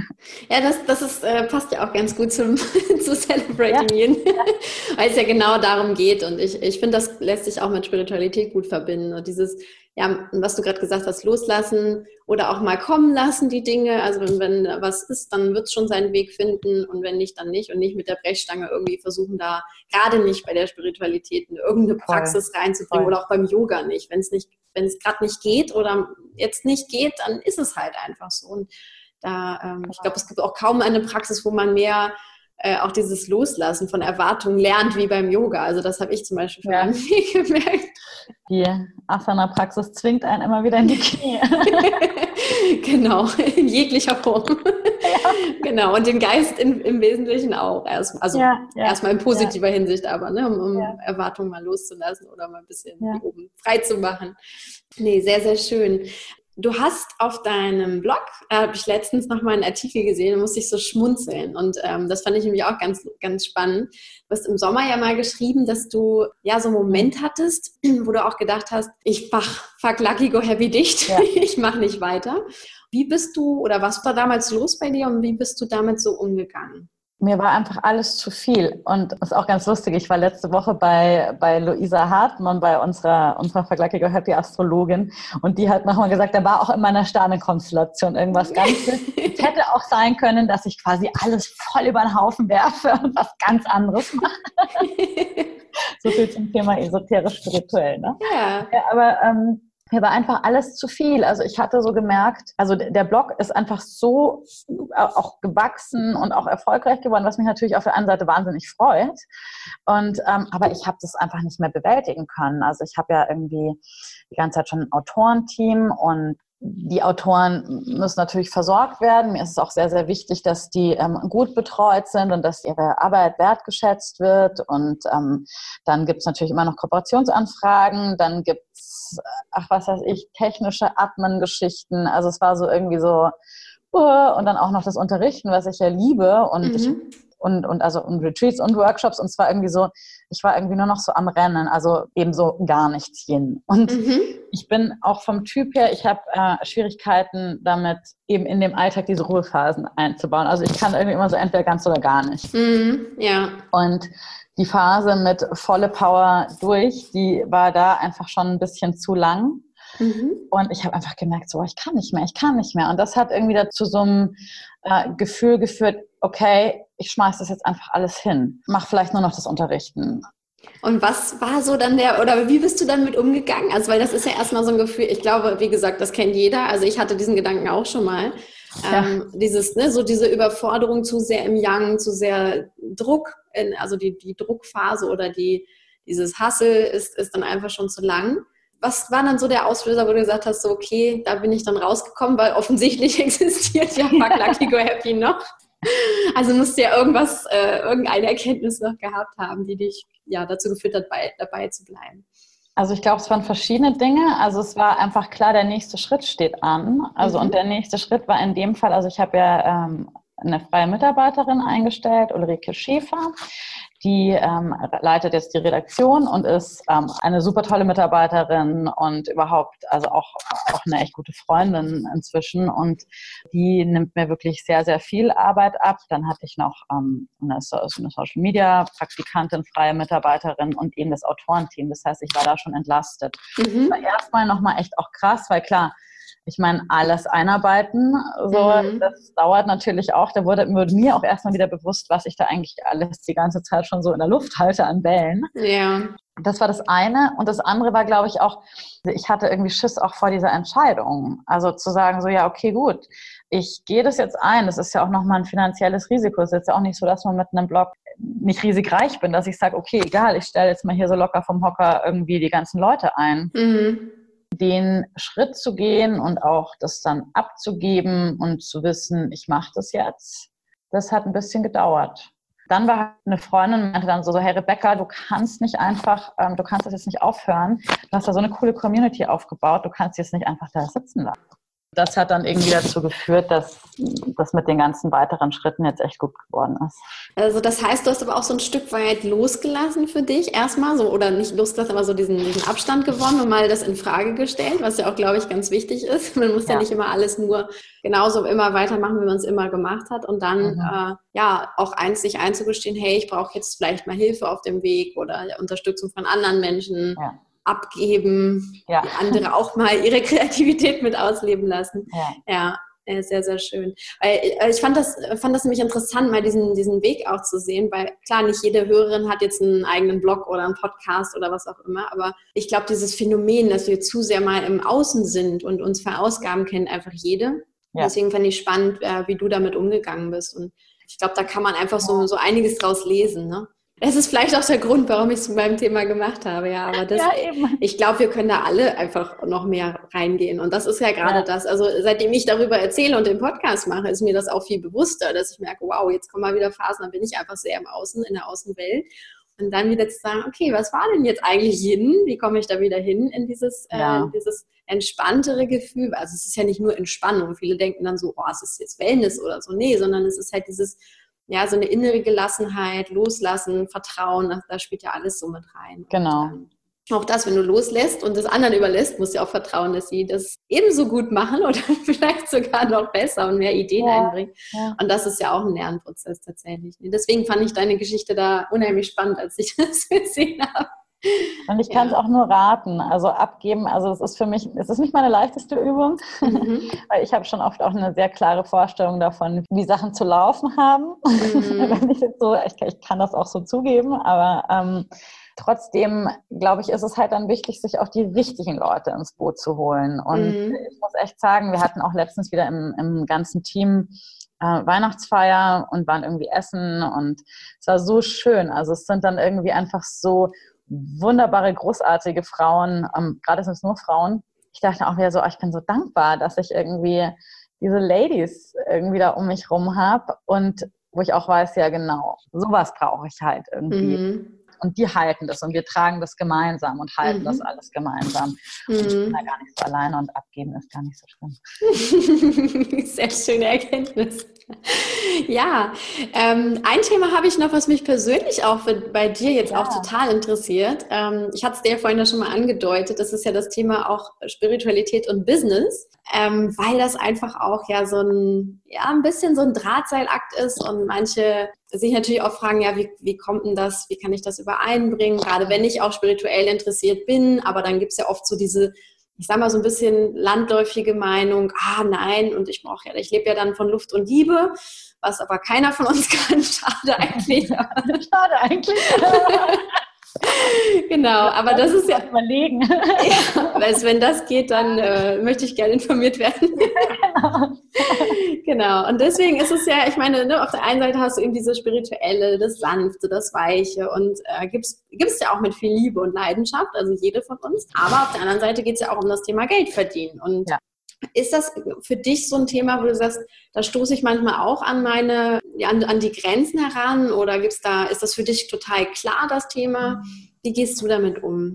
S1: Ja, das, das ist, äh, passt ja auch ganz gut zum, zu Celebrating Yin, ja. weil es ja genau darum geht. Und ich, ich finde, das lässt sich auch mit Spiritualität gut verbinden. Und dieses, ja, was du gerade gesagt hast, loslassen oder auch mal kommen lassen, die Dinge. Also wenn, wenn was ist, dann wird es schon seinen Weg finden und wenn nicht, dann nicht. Und nicht mit der Brechstange irgendwie versuchen, da gerade nicht bei der Spiritualität in irgendeine Praxis Voll. reinzubringen Voll. Oder auch beim Yoga nicht. Wenn es nicht Wenn es gerade nicht geht oder jetzt nicht geht, dann ist es halt einfach so. Und da, ähm, ich glaube, es gibt auch kaum eine Praxis, wo man mehr äh, auch dieses Loslassen von Erwartungen lernt, wie beim Yoga. Also das habe ich zum Beispiel für ja. meinen Weg gemerkt.
S2: Die Asana-Praxis zwingt einen immer wieder in die Knie.
S1: Genau, in jeglicher Form. Ja. Genau, und den Geist in, im Wesentlichen auch. Erst, also ja, ja, erstmal in positiver ja. Hinsicht, aber ne, um, um ja. Erwartungen mal loszulassen oder mal ein bisschen ja. hier oben frei zu machen. Nee, sehr, sehr schön. Du hast auf deinem Blog, äh, habe ich letztens noch mal einen Artikel gesehen, da musste ich so schmunzeln und ähm, das fand ich nämlich auch ganz, ganz spannend. Du hast im Sommer ja mal geschrieben, dass du ja so einen Moment hattest, wo du auch gedacht hast, ich mach fuck Lucky Go Happy dicht, ja. ich mache nicht weiter. Wie bist du oder was war damals los bei dir und wie bist du damit so umgegangen?
S2: Mir war einfach alles zu viel und das ist auch ganz lustig. Ich war letzte Woche bei, bei Luisa Hartmann, bei unserer, unserer Fuck Lucky Go Happy Astrologin und die hat nochmal gesagt, da war auch in meiner Sternenkonstellation irgendwas Ganzes. Es hätte auch sein können, dass ich quasi alles voll über den Haufen werfe und was ganz anderes mache. So viel zum Thema esoterisch-spirituell, ne?
S1: Ja.
S2: Ja, aber ähm, mir war einfach alles zu viel. Also ich hatte so gemerkt, also der Blog ist einfach so auch gewachsen und auch erfolgreich geworden, was mich natürlich auf der einen Seite wahnsinnig freut. Und ähm, aber ich habe das einfach nicht mehr bewältigen können. Also ich habe ja irgendwie die ganze Zeit schon ein Autorenteam und die Autoren müssen natürlich versorgt werden. Mir ist es auch sehr, sehr wichtig, dass die ähm, gut betreut sind und dass ihre Arbeit wertgeschätzt wird. Und ähm, dann gibt es natürlich immer noch Kooperationsanfragen. Dann gibt es, ach was weiß ich, technische Admin-Geschichten. Also es war so irgendwie so, uh, und dann auch noch das Unterrichten, was ich ja liebe. Und
S1: mhm.
S2: ich Und, und also und Retreats und Workshops und zwar irgendwie so, ich war irgendwie nur noch so am Rennen, also eben so gar nichts hin. Und mhm. ich bin auch vom Typ her, ich habe äh, Schwierigkeiten damit, eben in dem Alltag diese Ruhephasen einzubauen. Also ich kann irgendwie immer so entweder ganz oder gar nicht.
S1: Mhm. Ja.
S2: Und die Phase mit volle Power durch, die war da einfach schon ein bisschen zu lang. Mhm. Und ich habe einfach gemerkt, so, ich kann nicht mehr, ich kann nicht mehr. Und das hat irgendwie dazu so einem äh, Gefühl geführt, okay, ich schmeiß das jetzt einfach alles hin. Mach vielleicht nur noch das Unterrichten.
S1: Und was war so dann der, oder wie bist du dann mit umgegangen? Also, weil das ist ja erstmal so ein Gefühl, ich glaube, wie gesagt, das kennt jeder. Also ich hatte diesen Gedanken auch schon mal. Ja. Ähm, dieses, ne, so diese Überforderung zu sehr im Yang, zu sehr Druck, in, also die, die Druckphase oder die, dieses Hustle ist, ist dann einfach schon zu lang. Was war dann so der Auslöser, wo du gesagt hast, so okay, da bin ich dann rausgekommen, weil offensichtlich existiert ja Fuck Lucky Go Happy noch. Also musst du ja irgendwas, äh, irgendeine Erkenntnis noch gehabt haben, die dich ja dazu geführt hat, bei, dabei zu bleiben.
S2: Also ich glaube, es waren verschiedene Dinge. Also es war einfach klar, der nächste Schritt steht an. Also mhm. und der nächste Schritt war in dem Fall, also ich habe ja ähm, eine freie Mitarbeiterin eingestellt, Ulrike Schäfer. Die ähm, leitet jetzt die Redaktion und ist ähm, eine super tolle Mitarbeiterin und überhaupt, also auch, auch eine echt gute Freundin inzwischen. Und die nimmt mir wirklich sehr, sehr viel Arbeit ab. Dann hatte ich noch ähm, eine, so eine Social-Media-Praktikantin, freie Mitarbeiterin und eben das Autorenteam. Das heißt, ich war da schon entlastet. Mhm. Das war erstmal nochmal echt auch krass, weil klar, ich meine, alles einarbeiten, so, mhm. das dauert natürlich auch. Da wurde, wurde mir auch erstmal wieder bewusst, was ich da eigentlich alles die ganze Zeit schon so in der Luft halte an Bällen.
S1: Ja.
S2: Das war das eine. Und das andere war, glaube ich, auch, ich hatte irgendwie Schiss auch vor dieser Entscheidung. Also zu sagen, so, ja, okay, gut, ich gehe das jetzt ein. Das ist ja auch nochmal ein finanzielles Risiko. Es ist jetzt ja auch nicht so, dass man mit einem Blog nicht riesig reich bin, dass ich sage, okay, egal, ich stelle jetzt mal hier so locker vom Hocker irgendwie die ganzen Leute ein. Mhm. Den Schritt zu gehen und auch das dann abzugeben und zu wissen, ich mache das jetzt, das hat ein bisschen gedauert. Dann war eine Freundin, meinte dann so, so, hey Rebecca, du kannst nicht einfach, ähm, du kannst das jetzt nicht aufhören. Du hast da so eine coole Community aufgebaut, du kannst jetzt nicht einfach da sitzen lassen. Das hat dann irgendwie dazu geführt, dass das mit den ganzen weiteren Schritten jetzt echt gut geworden ist.
S1: Also das heißt, du hast aber auch so ein Stück weit losgelassen für dich erstmal, so, oder nicht losgelassen, aber so diesen, diesen Abstand gewonnen und mal das in Frage gestellt, was ja auch, glaube ich, ganz wichtig ist. Man muss ja, ja nicht immer alles nur genauso immer weitermachen, wie man es immer gemacht hat und dann mhm. äh, ja auch eins sich einzugestehen, hey, ich brauche jetzt vielleicht mal Hilfe auf dem Weg oder Unterstützung von anderen Menschen. Ja. Abgeben, ja. Die andere auch mal ihre Kreativität mit ausleben lassen. Ja, ja, sehr, sehr schön. Weil ich fand das, fand das nämlich interessant, mal diesen, diesen Weg auch zu sehen, weil klar, nicht jede Hörerin hat jetzt einen eigenen Blog oder einen Podcast oder was auch immer, aber ich glaube, dieses Phänomen, dass wir zu sehr mal im Außen sind und uns verausgaben, kennt einfach jede. Ja. Deswegen fand ich spannend, wie du damit umgegangen bist und ich glaube, da kann man einfach so, so einiges draus lesen, ne? Das ist vielleicht auch der Grund, warum ich es zu meinem Thema gemacht habe. Ja, aber das, ja, eben. Ich glaube, wir können da alle einfach noch mehr reingehen. Und das ist ja gerade ja. das. Also seitdem ich darüber erzähle und den Podcast mache, ist mir das auch viel bewusster, dass ich merke, wow, jetzt kommen mal wieder Phasen, dann bin ich einfach sehr im Außen, in der Außenwelt. Und dann wieder zu sagen, okay, was war denn jetzt eigentlich hin? Wie komme ich da wieder hin in dieses, ja. äh, dieses entspanntere Gefühl? Also es ist ja nicht nur Entspannung. Viele denken dann so, oh, es ist jetzt Wellness oder so. Nee, sondern es ist halt dieses... Ja, so eine innere Gelassenheit, Loslassen, Vertrauen, das, da spielt ja alles so mit rein.
S2: Genau.
S1: Und, ähm, auch das, wenn du loslässt und das anderen überlässt, musst du auch vertrauen, dass sie das ebenso gut machen oder vielleicht sogar noch besser und mehr Ideen ja. einbringen. Ja. Und das ist ja auch ein Lernprozess tatsächlich. Deswegen fand ich deine Geschichte da unheimlich spannend, als ich das gesehen habe.
S2: Und ich kann es ja. auch nur raten, also abgeben, also es ist für mich, es ist nicht meine leichteste Übung, mhm. weil ich habe schon oft auch eine sehr klare Vorstellung davon, wie Sachen zu laufen haben. Mhm. ich, so, ich, ich kann das auch so zugeben, aber ähm, trotzdem, glaube ich, ist es halt dann wichtig, sich auch die richtigen Leute ins Boot zu holen. Und mhm. ich muss echt sagen, wir hatten auch letztens wieder im, im ganzen Team Äh, Weihnachtsfeier und waren irgendwie essen und es war so schön. Also es sind dann irgendwie einfach so wunderbare, großartige Frauen, ähm, gerade sind es nur Frauen. Ich dachte auch wieder so, oh, ich bin so dankbar, dass ich irgendwie diese Ladies irgendwie da um mich rum habe und wo ich auch weiß, ja genau, sowas brauche ich halt irgendwie. Mhm. Und die halten das und wir tragen das gemeinsam und halten mhm. das alles gemeinsam. Mhm. Und ich bin da gar nicht so alleine und abgeben ist gar nicht so schlimm.
S1: Sehr schöne Erkenntnis. Ja, ähm, ein Thema habe ich noch, was mich persönlich auch für, bei dir jetzt ja. auch total interessiert. Ähm, ich hatte es dir ja vorhin ja schon mal angedeutet, das ist ja das Thema auch Spiritualität und Business, ähm, weil das einfach auch ja so ein, ja, ein bisschen so ein Drahtseilakt ist und manche sich natürlich auch fragen, ja, wie, wie kommt denn das, wie kann ich das übereinbringen, gerade wenn ich auch spirituell interessiert bin, aber dann gibt es ja oft so diese, ich sag mal so ein bisschen landläufige Meinung, ah nein, und ich brauche ja, ich lebe ja dann von Luft und Liebe, was aber keiner von uns kann, schade eigentlich.
S2: Schade eigentlich.
S1: Genau, aber das ist ja...
S2: Überlegen.
S1: Ja, weil wenn das geht, dann äh, möchte ich gerne informiert werden. Genau. Genau, und deswegen ist es ja, ich meine, ne, auf der einen Seite hast du eben diese Spirituelle, das Sanfte, das Weiche und äh, gibst es ja auch mit viel Liebe und Leidenschaft, also jede von uns. Aber auf der anderen Seite geht es ja auch um das Thema Geld verdienen. Und ja. Ist das für dich so ein Thema, wo du sagst, da stoße ich manchmal auch an meine, ja, an, an die Grenzen heran oder gibt's da, ist das für dich total klar, das Thema? Wie gehst du damit um?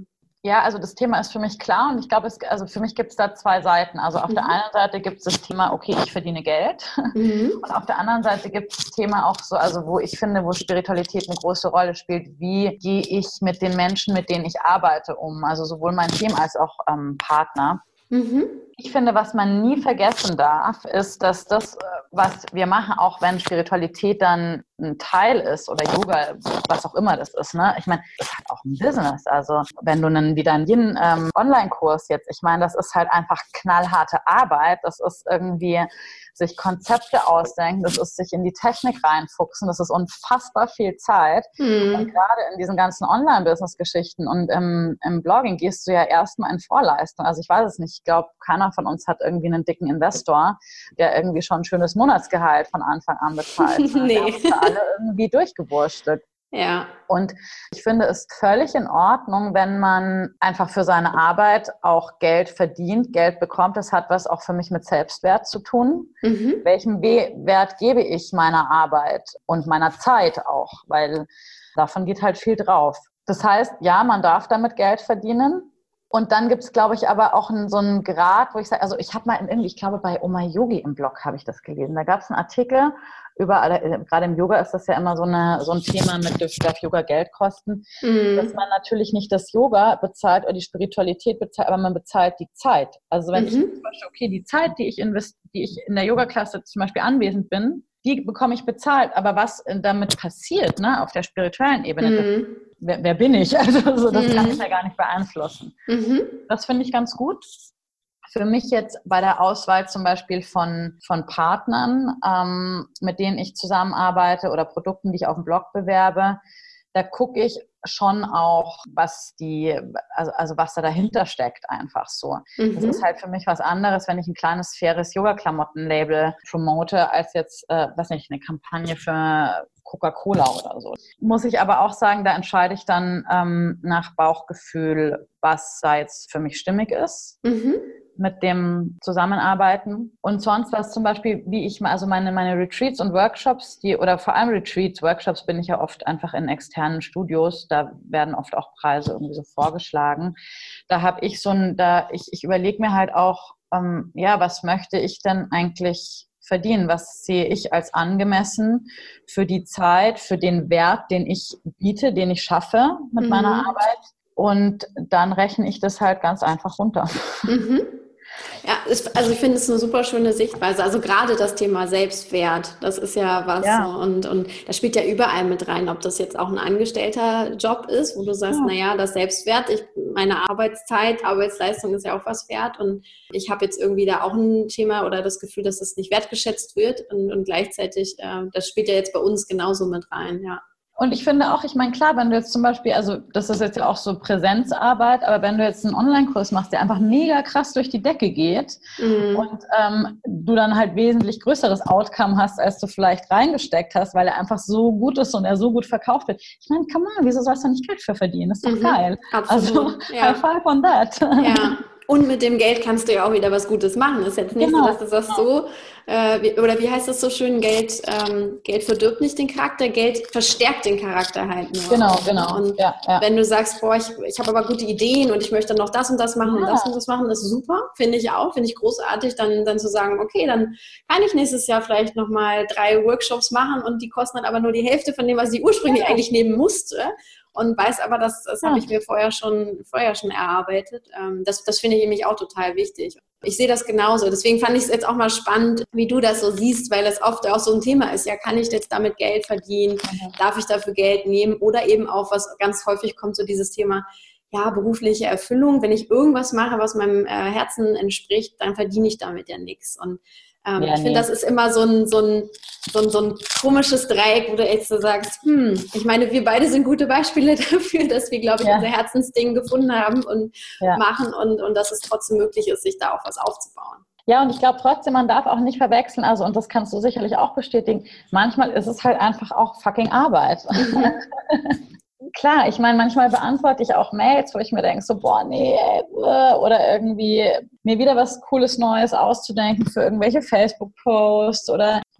S2: Ja, also das Thema ist für mich klar und ich glaube, es, also für mich gibt es da zwei Seiten. Also auf mhm. der einen Seite gibt es das Thema, okay, ich verdiene Geld mhm. und auf der anderen Seite gibt es das Thema auch so, also wo ich finde, wo Spiritualität eine große Rolle spielt, wie gehe ich mit den Menschen, mit denen ich arbeite, um, also sowohl mein Team als auch ähm, Partner. Mhm. Ich finde, was man nie vergessen darf, ist, dass das, was wir machen, auch wenn Spiritualität dann ein Teil ist oder Yoga, was auch immer das ist, ne? Ich meine, es hat auch ein Business. Also wenn du einen, wieder einen Yin-Online-Kurs jetzt, ich meine, das ist halt einfach knallharte Arbeit. Das ist irgendwie sich Konzepte ausdenken, das ist sich in die Technik reinfuchsen, das ist unfassbar viel Zeit. Mhm. Und gerade in diesen ganzen Online-Business-Geschichten und im, im Blogging gehst du ja erstmal in Vorleistung. Also ich weiß es nicht, ich glaube, keiner von uns hat irgendwie einen dicken Investor, der irgendwie schon ein schönes Monatsgehalt von Anfang an bezahlt. Nee. Wir haben uns da alle irgendwie durchgewurschtelt.
S1: Ja.
S2: Und ich finde es völlig in Ordnung, wenn man einfach für seine Arbeit auch Geld verdient, Geld bekommt. Das hat was auch für mich mit Selbstwert zu tun. Mhm. Welchen Wert gebe ich meiner Arbeit und meiner Zeit auch? Weil davon geht halt viel drauf. Das heißt, ja, man darf damit Geld verdienen. Und dann gibt es, glaube ich, aber auch einen, so einen Grad, wo ich sage, also ich habe mal in irgendwie, ich glaube bei Oma Yogi im Blog habe ich das gelesen. Da gab es einen Artikel über, gerade im Yoga ist das ja immer so, eine, so ein Thema mit, darf Yoga Geld kosten, mm. dass man natürlich nicht das Yoga bezahlt oder die Spiritualität bezahlt, aber man bezahlt die Zeit. Also wenn mhm. ich zum Beispiel, okay, die Zeit, die ich, invest, die ich in der Yoga-Klasse zum Beispiel anwesend bin, die bekomme ich bezahlt. Aber was damit passiert, ne, auf der spirituellen Ebene, mm. das, wer, wer bin ich? Also so, das mm. kann ich ja gar nicht beeinflussen. Mhm. Das finde ich ganz gut. Für mich jetzt bei der Auswahl zum Beispiel von, von Partnern, ähm, mit denen ich zusammenarbeite oder Produkten, die ich auf dem Blog bewerbe, da gucke ich schon auch, was die, also, also was da dahinter steckt einfach so. Mhm. Das ist halt für mich was anderes, wenn ich ein kleines, faires Yoga-Klamotten-Label promote, als jetzt, äh, weiß nicht, eine Kampagne für Coca-Cola oder so. Muss ich aber auch sagen, da entscheide ich dann ähm, nach Bauchgefühl, was da jetzt für mich stimmig ist. Mhm. Mit dem Zusammenarbeiten. Und sonst was zum Beispiel, wie ich, also meine, meine Retreats und Workshops, die, oder vor allem Retreats, Workshops bin ich ja oft einfach in externen Studios, da werden oft auch Preise irgendwie so vorgeschlagen. Da habe ich so ein, da, ich, ich überlege mir halt auch, ähm, ja, was möchte ich denn eigentlich verdienen? Was sehe ich als angemessen für die Zeit, für den Wert, den ich biete, den ich schaffe mit mhm. meiner Arbeit? Und dann rechne ich das halt ganz einfach runter.
S1: Mhm. Ja, also ich finde es eine super schöne Sichtweise. Also gerade das Thema Selbstwert, das ist ja was ja. und und das spielt ja überall mit rein, ob das jetzt auch ein angestellter Job ist, wo du sagst, ja. naja, das Selbstwert, ich, meine Arbeitszeit, Arbeitsleistung ist ja auch was wert und ich habe jetzt irgendwie da auch ein Thema oder das Gefühl, dass das nicht wertgeschätzt wird und, und gleichzeitig, äh, das spielt ja jetzt bei uns genauso mit rein, ja.
S2: Und ich finde auch, ich meine, klar, wenn du jetzt zum Beispiel, also das ist jetzt ja auch so Präsenzarbeit, aber wenn du jetzt einen Online-Kurs machst, der einfach mega krass durch die Decke geht mhm. und ähm, du dann halt wesentlich größeres Outcome hast, als du vielleicht reingesteckt hast, weil er einfach so gut ist und er so gut verkauft wird. Ich meine, come on, wieso sollst du nicht Geld für verdienen? Das ist doch mhm. geil.
S1: Absolut.
S2: Also, ja. high five on that.
S1: Ja. Und mit dem Geld kannst du ja auch wieder was Gutes machen. Das ist jetzt nicht genau. so, dass du sagst so, äh, wie, oder wie heißt das so schön, Geld, ähm, Geld verdirbt nicht den Charakter, Geld verstärkt den Charakter halt nur.
S2: Genau, genau.
S1: Und
S2: ja, ja.
S1: wenn du sagst, boah, ich, ich habe aber gute Ideen und ich möchte noch das und das machen ja. und das und das machen, das ist super, finde ich auch, finde ich großartig, dann, dann zu sagen, okay, dann kann ich nächstes Jahr vielleicht nochmal drei Workshops machen und die kosten dann aber nur die Hälfte von dem, was ich ursprünglich ja. eigentlich nehmen musste. Und weiß aber, das, das ja. habe ich mir vorher schon, vorher schon erarbeitet. Das, das finde ich nämlich auch total wichtig. Ich sehe das genauso. Deswegen fand ich es jetzt auch mal spannend, wie du das so siehst, weil das oft auch so ein Thema ist. Ja, kann ich jetzt damit Geld verdienen? Mhm. Darf ich dafür Geld nehmen? Oder eben auch, was ganz häufig kommt, so dieses Thema, ja, berufliche Erfüllung. Wenn ich irgendwas mache, was meinem Herzen entspricht, dann verdiene ich damit ja nichts. Und Ähm, ja, ich finde, nee. das ist immer so ein, so, ein, so, ein, so ein komisches Dreieck, wo du echt so sagst, hm, ich meine, wir beide sind gute Beispiele dafür, dass wir, glaube ich, ja. unser Herzensding gefunden haben und ja. machen und, und dass es trotzdem möglich ist, sich da auch was aufzubauen.
S2: Ja, und ich glaube trotzdem, man darf auch nicht verwechseln, also und das kannst du sicherlich auch bestätigen, manchmal ist es halt einfach auch fucking Arbeit. Mhm. Klar, ich meine, manchmal beantworte ich auch Mails, wo ich mir denke, so, boah, nee, oder irgendwie mir wieder was Cooles Neues auszudenken für irgendwelche Facebook-Posts oder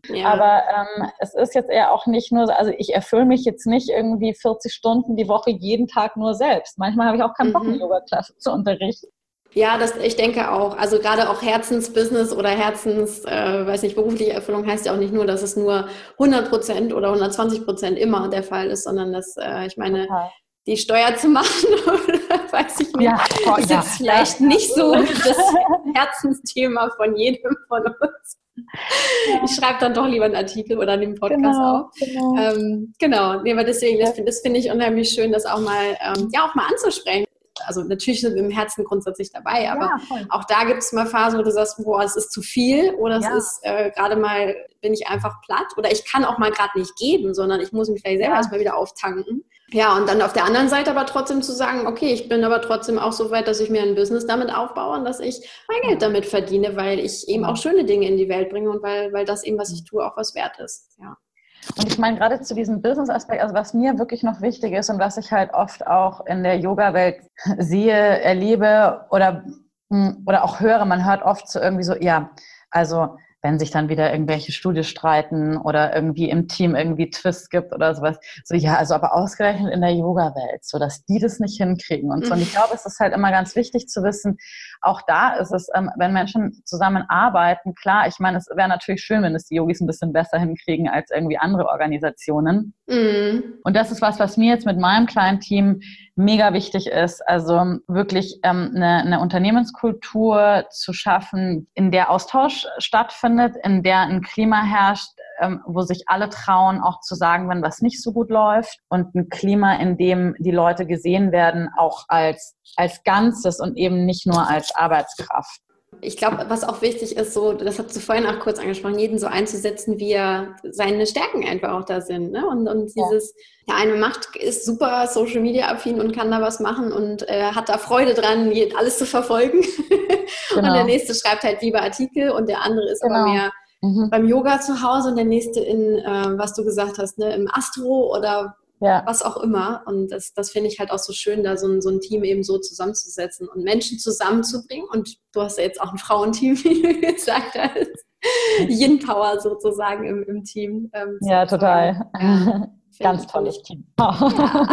S2: Ja. Aber ähm, es ist jetzt eher auch nicht nur, also ich erfülle mich jetzt nicht irgendwie vierzig Stunden die Woche jeden Tag nur selbst. Manchmal habe ich auch keinen Bock, eine Yoga-Klasse zu unterrichten.
S1: Ja, das, ich denke auch. Also gerade auch Herzensbusiness oder Herzens, äh, weiß nicht, berufliche Erfüllung heißt ja auch nicht nur, dass es nur hundert Prozent oder hundertzwanzig Prozent immer der Fall ist, sondern dass, äh, ich meine, Total. Die Steuer zu machen, oder weiß ich nicht, ja, oh, ist ja. jetzt vielleicht ja. nicht so das Herzensthema von jedem von uns. Ja. Ich schreibe dann doch lieber einen Artikel oder einen Podcast genau, auch. Genau, ähm, genau. Nee, aber deswegen, das, das finde ich unheimlich schön, das auch mal, ähm, ja, auch mal anzusprechen. Also natürlich sind wir im Herzen grundsätzlich dabei, aber ja, auch da gibt es mal Phasen, wo du sagst, boah, es ist zu viel oder es ja. ist äh, gerade mal, bin ich einfach platt oder ich kann auch mal gerade nicht geben, sondern ich muss mich vielleicht selber ja. erstmal wieder auftanken. Ja, und dann auf der anderen Seite aber trotzdem zu sagen, okay, ich bin aber trotzdem auch so weit, dass ich mir ein Business damit aufbaue und dass ich mein Geld damit verdiene, weil ich eben auch schöne Dinge in die Welt bringe und weil, weil das eben, was ich tue, auch was wert ist. Ja.
S2: Und ich meine, gerade zu diesem Business-Aspekt, also was mir wirklich noch wichtig ist und was ich halt oft auch in der Yoga-Welt sehe, erlebe oder, oder auch höre, man hört oft so irgendwie so, ja, also wenn sich dann wieder irgendwelche Studien streiten oder irgendwie im Team irgendwie Twist gibt oder sowas. So, ja, also aber ausgerechnet in der Yoga-Welt, so dass die das nicht hinkriegen und so. Und ich glaube, es ist halt immer ganz wichtig zu wissen, auch da ist es, ähm, wenn Menschen zusammenarbeiten, klar, ich meine, es wäre natürlich schön, wenn es die Yogis ein bisschen besser hinkriegen als irgendwie andere Organisationen. Mhm. Und das ist was, was mir jetzt mit meinem kleinen Team mega wichtig ist, also wirklich ähm, eine, eine Unternehmenskultur zu schaffen, in der Austausch stattfindet, in der ein Klima herrscht, ähm, wo sich alle trauen, auch zu sagen, wenn was nicht so gut läuft und ein Klima, in dem die Leute gesehen werden, auch als, als Ganzes und eben nicht nur als Arbeitskraft.
S1: Ich glaube, was auch wichtig ist, so, das hast du vorhin auch kurz angesprochen, jeden so einzusetzen, wie er seine Stärken einfach auch da sind. Ne? Und, und dieses, ja. der eine macht, ist super Social Media affin und kann da was machen und äh, hat da Freude dran, alles zu verfolgen. Genau. Und der nächste schreibt halt lieber Artikel und der andere ist genau. aber mehr mhm. beim Yoga zu Hause und der nächste in, äh, was du gesagt hast, ne, im Astro oder ja. was auch immer. Und das, das finde ich halt auch so schön, da so ein, so ein Team eben so zusammenzusetzen und Menschen zusammenzubringen. Und du hast ja jetzt auch ein Frauenteam, wie du gesagt hast. Yin-Power sozusagen im, im Team. Ähm,
S2: ja, total. Ja, ganz tolles ich, Team. Oh.
S1: Ja.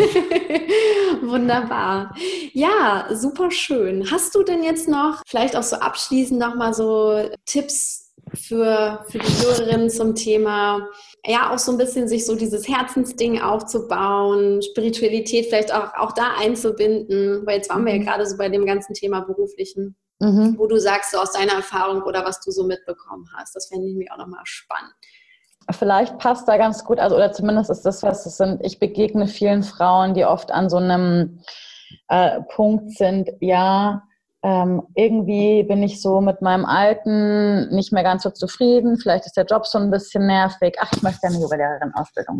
S1: Wunderbar. Ja, super schön. Hast du denn jetzt noch, vielleicht auch so abschließend nochmal so Tipps für, für die Hörerinnen zum Thema, ja, auch so ein bisschen sich so dieses Herzensding aufzubauen, Spiritualität vielleicht auch, auch da einzubinden, weil jetzt waren wir ja gerade so bei dem ganzen Thema Beruflichen, mhm. wo du sagst, so aus deiner Erfahrung oder was du so mitbekommen hast. Das fände ich mir auch nochmal spannend.
S2: Vielleicht passt da ganz gut, also oder zumindest ist das, was es sind. Ich begegne vielen Frauen, die oft an so einem äh, Punkt sind, ja, Ähm, irgendwie bin ich so mit meinem Alten nicht mehr ganz so zufrieden. Vielleicht ist der Job so ein bisschen nervig. Ach, ich möchte gerne eine Yoga-Lehrerin-Ausbildung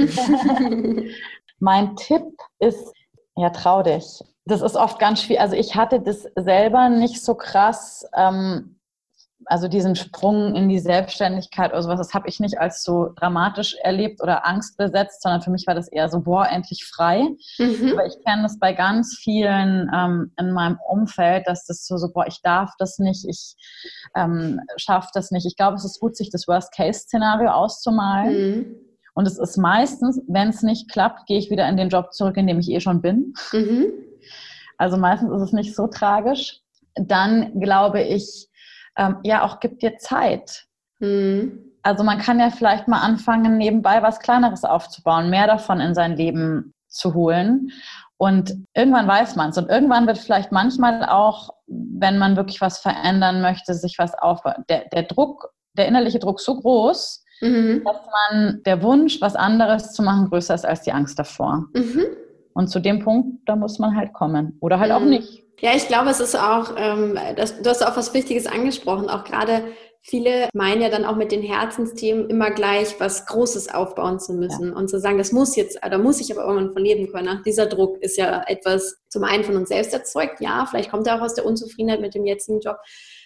S2: machen. Mm. Mein Tipp ist, ja, trau dich. Das ist oft ganz schwierig. Also ich hatte das selber nicht so krass, ähm, also diesen Sprung in die Selbstständigkeit oder sowas, das habe ich nicht als so dramatisch erlebt oder angstbesetzt, sondern für mich war das eher so, boah, endlich frei. Mhm. Aber ich kenne das bei ganz vielen ähm, in meinem Umfeld, dass das so, so, boah, ich darf das nicht, ich ähm, schaffe das nicht. Ich glaube, es ist gut, sich das Worst-Case-Szenario auszumalen. Mhm. Und es ist meistens, wenn es nicht klappt, gehe ich wieder in den Job zurück, in dem ich eh schon bin. Mhm. Also meistens ist es nicht so tragisch. Dann glaube ich, Ähm, ja, auch gib dir Zeit. Mhm. Also man kann ja vielleicht mal anfangen, nebenbei was Kleineres aufzubauen, mehr davon in sein Leben zu holen. Und irgendwann weiß man es. Und irgendwann wird vielleicht manchmal auch, wenn man wirklich was verändern möchte, sich was aufbauen. Der, der Druck, der innerliche Druck so groß, mhm. dass man der Wunsch, was anderes zu machen, größer ist als die Angst davor. Mhm. Und zu dem Punkt, da muss man halt kommen. Oder halt mhm. auch nicht.
S1: Ja, ich glaube, es ist auch, ähm, das, du hast auch was Wichtiges angesprochen, auch gerade viele meinen ja dann auch mit den Herzensthemen immer gleich was Großes aufbauen zu müssen ja. und zu sagen, das muss jetzt, da muss ich aber irgendwann von leben können. Dieser Druck ist ja etwas zum einen von uns selbst erzeugt, ja, vielleicht kommt er auch aus der Unzufriedenheit mit dem jetzigen Job,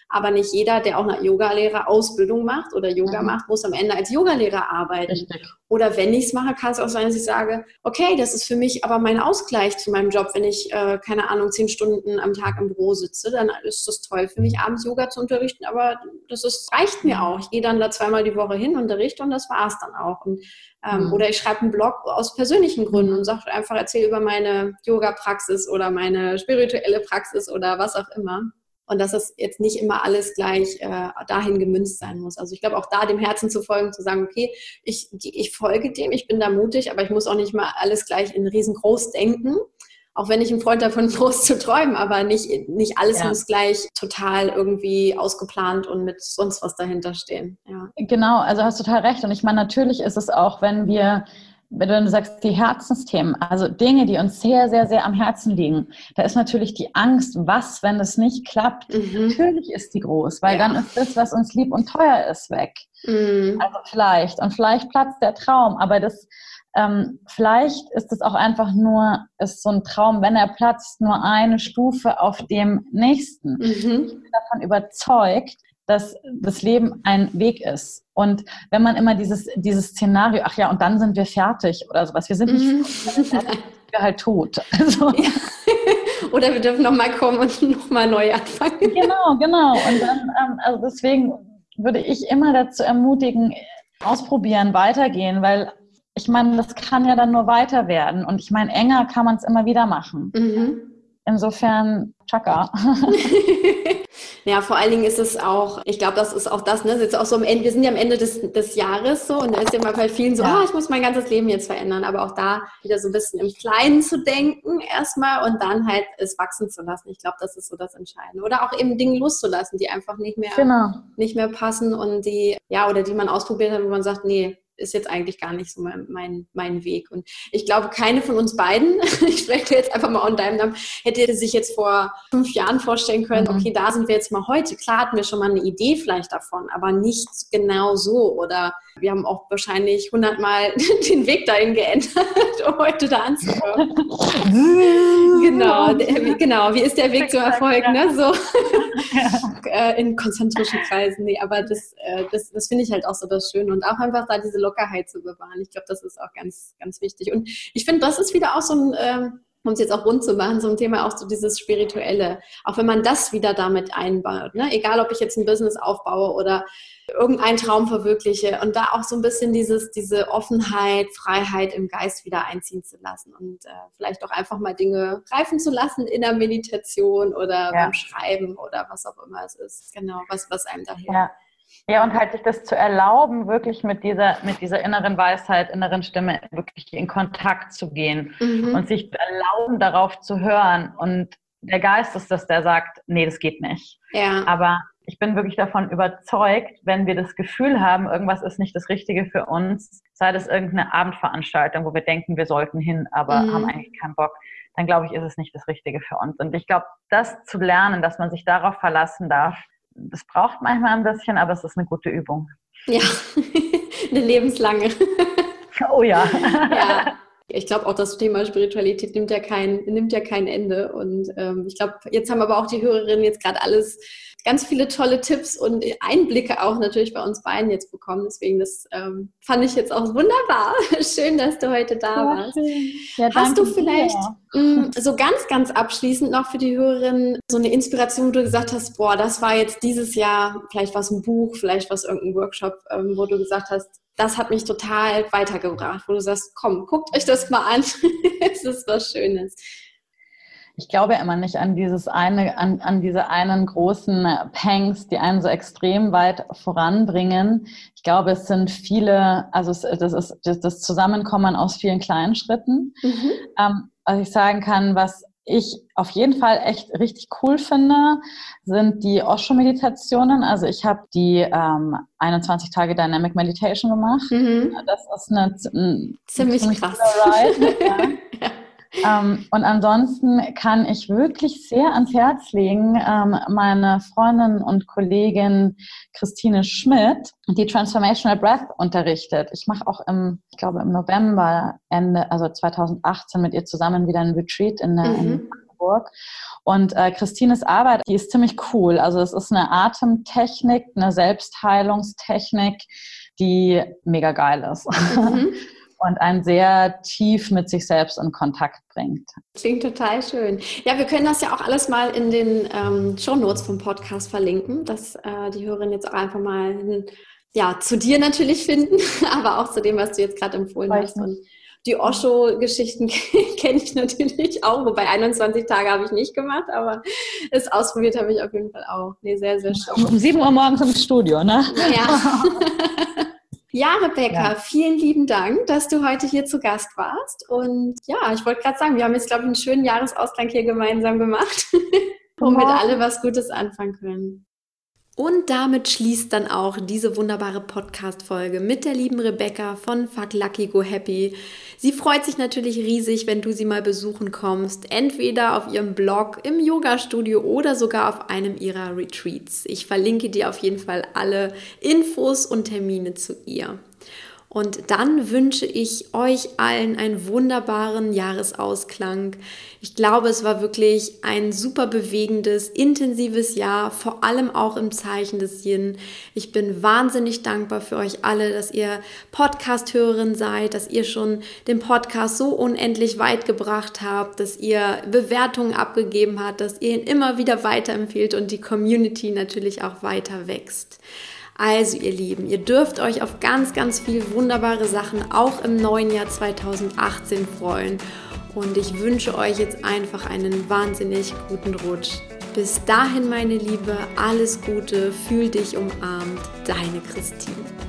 S1: Aber nicht jeder, der auch eine Yoga-Lehrer-Ausbildung macht oder Yoga mhm. macht, muss am Ende als Yogalehrer arbeiten. Richtig. Oder wenn ich es mache, kann es auch sein, dass ich sage, okay, das ist für mich aber mein Ausgleich zu meinem Job. Wenn ich, äh, keine Ahnung, zehn Stunden am Tag im Büro sitze, dann ist das toll für mich, abends Yoga zu unterrichten. Aber das ist, reicht mir auch. Ich gehe dann da zweimal die Woche hin, unterrichte und das war es dann auch. Und, ähm, mhm. Oder ich schreibe einen Blog aus persönlichen Gründen und sage einfach, erzähle über meine Yoga-Praxis oder meine spirituelle Praxis oder was auch immer. Und dass es jetzt nicht immer alles gleich äh, dahin gemünzt sein muss. Also ich glaube, auch da dem Herzen zu folgen, zu sagen, okay, ich, ich folge dem, ich bin da mutig, aber ich muss auch nicht mal alles gleich in riesengroß denken. Auch wenn ich ein Freund davon bin, groß zu träumen, aber nicht, nicht alles ja. muss gleich total irgendwie ausgeplant und mit sonst was dahinter stehen. Ja.
S2: Genau, also hast du total recht. Und ich meine, natürlich ist es auch, wenn wir wenn du sagst, die Herzensthemen, also Dinge, die uns sehr, sehr, sehr am Herzen liegen, da ist natürlich die Angst, was, wenn es nicht klappt, mhm. natürlich ist die groß, weil ja. dann ist das, was uns lieb und teuer ist, weg. Mhm. Also vielleicht, und vielleicht platzt der Traum, aber das, ähm, vielleicht ist es auch einfach nur, ist so ein Traum, wenn er platzt, nur eine Stufe auf dem nächsten. Mhm. Ich bin davon überzeugt, dass das Leben ein Weg ist. Und wenn man immer dieses, dieses Szenario, ach ja, und dann sind wir fertig oder sowas, wir sind nicht mhm. fertig, sind wir halt tot. Also,
S1: ja. Oder wir dürfen nochmal kommen und nochmal neu anfangen.
S2: Genau, genau. Und dann, ähm, also deswegen würde ich immer dazu ermutigen, ausprobieren, weitergehen, weil ich meine, das kann ja dann nur weiter werden. Und ich meine, enger kann man es immer wieder machen. Mhm. Insofern, Chaka.
S1: Ja, vor allen Dingen ist es auch, ich glaube, das ist auch das, ne, das ist auch so am Ende, wir sind ja am Ende des, des Jahres so und da ist ja mal bei vielen so, ja. oh, ich muss mein ganzes Leben jetzt verändern, aber auch da wieder so ein bisschen im Kleinen zu denken erstmal und dann halt es wachsen zu lassen. Ich glaube, das ist so das Entscheidende. Oder auch eben Dinge loszulassen, die einfach nicht mehr, genau. nicht mehr passen und die, ja, oder die man ausprobiert hat, wo man sagt, nee, ist jetzt eigentlich gar nicht so mein, mein, mein Weg. Und ich glaube, keine von uns beiden, ich spreche jetzt einfach mal unter deinem Namen, hätte sich jetzt vor fünf Jahren vorstellen können, mhm. okay, da sind wir jetzt mal heute. Klar hatten wir schon mal eine Idee vielleicht davon, aber nicht genau so. Oder wir haben auch wahrscheinlich hundertmal den Weg dahin geändert, um heute da anzukommen. genau, der, genau, wie ist der Weg zum Erfolg? Ne? So ja. in konzentrischen Kreisen. Nee, aber das, das, das finde ich halt auch so das Schöne. Und auch einfach da diese Lockerheit zu bewahren. Ich glaube, das ist auch ganz, ganz wichtig. Und ich finde, das ist wieder auch so ein, ähm, um es jetzt auch rund zu machen, so ein Thema auch so dieses Spirituelle. Auch wenn man das wieder damit einbaut, ne? Egal, ob ich jetzt ein Business aufbaue oder irgendeinen Traum verwirkliche und da auch so ein bisschen dieses, diese Offenheit, Freiheit im Geist wieder einziehen zu lassen und äh, vielleicht auch einfach mal Dinge reifen zu lassen in der Meditation oder ja. beim Schreiben oder was auch immer es ist. Genau, was, was einem da hilft.
S2: Ja. Ja, und halt sich das zu erlauben, wirklich mit dieser, mit dieser inneren Weisheit, inneren Stimme wirklich in Kontakt zu gehen mhm. und sich zu erlauben, darauf zu hören. Und der Geist ist das, der sagt, nee, das geht nicht. Ja. Aber ich bin wirklich davon überzeugt, wenn wir das Gefühl haben, irgendwas ist nicht das Richtige für uns, sei das irgendeine Abendveranstaltung, wo wir denken, wir sollten hin, aber mhm. haben eigentlich keinen Bock, dann glaube ich, ist es nicht das Richtige für uns. Und ich glaube, das zu lernen, dass man sich darauf verlassen darf, das braucht manchmal ein bisschen, aber es ist eine gute Übung.
S1: Ja, eine lebenslange.
S2: Oh ja.
S1: Ja. Ich glaube auch, das Thema Spiritualität nimmt ja kein, nimmt ja kein Ende. Und ähm, ich glaube, jetzt haben aber auch die Hörerinnen jetzt gerade alles, ganz viele tolle Tipps und Einblicke auch natürlich bei uns beiden jetzt bekommen. Deswegen, das ähm, fand ich jetzt auch wunderbar. Schön, dass du heute da ja, warst. Ja, hast du vielleicht mh, so ganz, ganz abschließend noch für die Hörerinnen so eine Inspiration, wo du gesagt hast, boah, das war jetzt dieses Jahr, vielleicht was ein Buch, vielleicht was irgendein Workshop, ähm, wo du gesagt hast, das hat mich total weitergebracht, wo du sagst, komm, guckt euch das mal an. Es ist was Schönes.
S2: Ich glaube immer nicht an dieses eine, an, an diese einen großen Pangs, die einen so extrem weit voranbringen. Ich glaube, es sind viele, also es, das ist das, das Zusammenkommen aus vielen kleinen Schritten. Mhm. Ähm, was ich sagen kann, was ich auf jeden Fall echt richtig cool finde, sind die Osho-Meditationen. Also ich habe die ähm, einundzwanzig Tage Dynamic Meditation gemacht. Mhm. Das ist eine, ein
S1: ziemlich, ziemlich krass.
S2: Ride, ja. Ähm, und ansonsten kann ich wirklich sehr ans Herz legen, ähm, meine Freundin und Kollegin Christine Schmidt, die Transformational Breath unterrichtet. Ich mache auch im, ich glaube im November, Ende, also zweitausendachtzehn mit ihr zusammen wieder ein Retreat in, der, mhm. in Hamburg. Und äh, Christines Arbeit, die ist ziemlich cool. Also es ist eine Atemtechnik, eine Selbstheilungstechnik, die mega geil ist. Mhm. Und einen sehr tief mit sich selbst in Kontakt bringt.
S1: Klingt total schön. Ja, wir können das ja auch alles mal in den ähm, Shownotes vom Podcast verlinken, dass äh, die Hörerinnen jetzt auch einfach mal ja, zu dir natürlich finden, aber auch zu dem, was du jetzt gerade empfohlen hast. Und die Osho-Geschichten kenne ich natürlich auch, wobei einundzwanzig Tage habe ich nicht gemacht, aber es ausprobiert habe ich auf jeden Fall auch. Nee, sehr, sehr schön.
S2: Um sieben Uhr morgens im Studio, ne?
S1: Ja. Ja, Rebecca, ja. Vielen lieben Dank, dass du heute hier zu Gast warst. Und ja, ich wollte gerade sagen, wir haben jetzt, glaube ich, einen schönen Jahresausklang hier gemeinsam gemacht, womit alle was Gutes anfangen können. Und damit schließt dann auch diese wunderbare Podcast-Folge mit der lieben Rebecca von Fuck Lucky Go Happy. Sie freut sich natürlich riesig, wenn du sie mal besuchen kommst, entweder auf ihrem Blog, im Yoga-Studio oder sogar auf einem ihrer Retreats. Ich verlinke dir auf jeden Fall alle Infos und Termine zu ihr. Und dann wünsche ich euch allen einen wunderbaren Jahresausklang. Ich glaube, es war wirklich ein super bewegendes, intensives Jahr, vor allem auch im Zeichen des Yin. Ich bin wahnsinnig dankbar für euch alle, dass ihr Podcast-Hörerin seid, dass ihr schon den Podcast so unendlich weit gebracht habt, dass ihr Bewertungen abgegeben habt, dass ihr ihn immer wieder weiterempfehlt und die Community natürlich auch weiter wächst. Also ihr Lieben, ihr dürft euch auf ganz, ganz viele wunderbare Sachen auch im neuen Jahr zweitausendachtzehn freuen. Und ich wünsche euch jetzt einfach einen wahnsinnig guten Rutsch. Bis dahin, meine Liebe, alles Gute, fühl dich umarmt, deine Christine.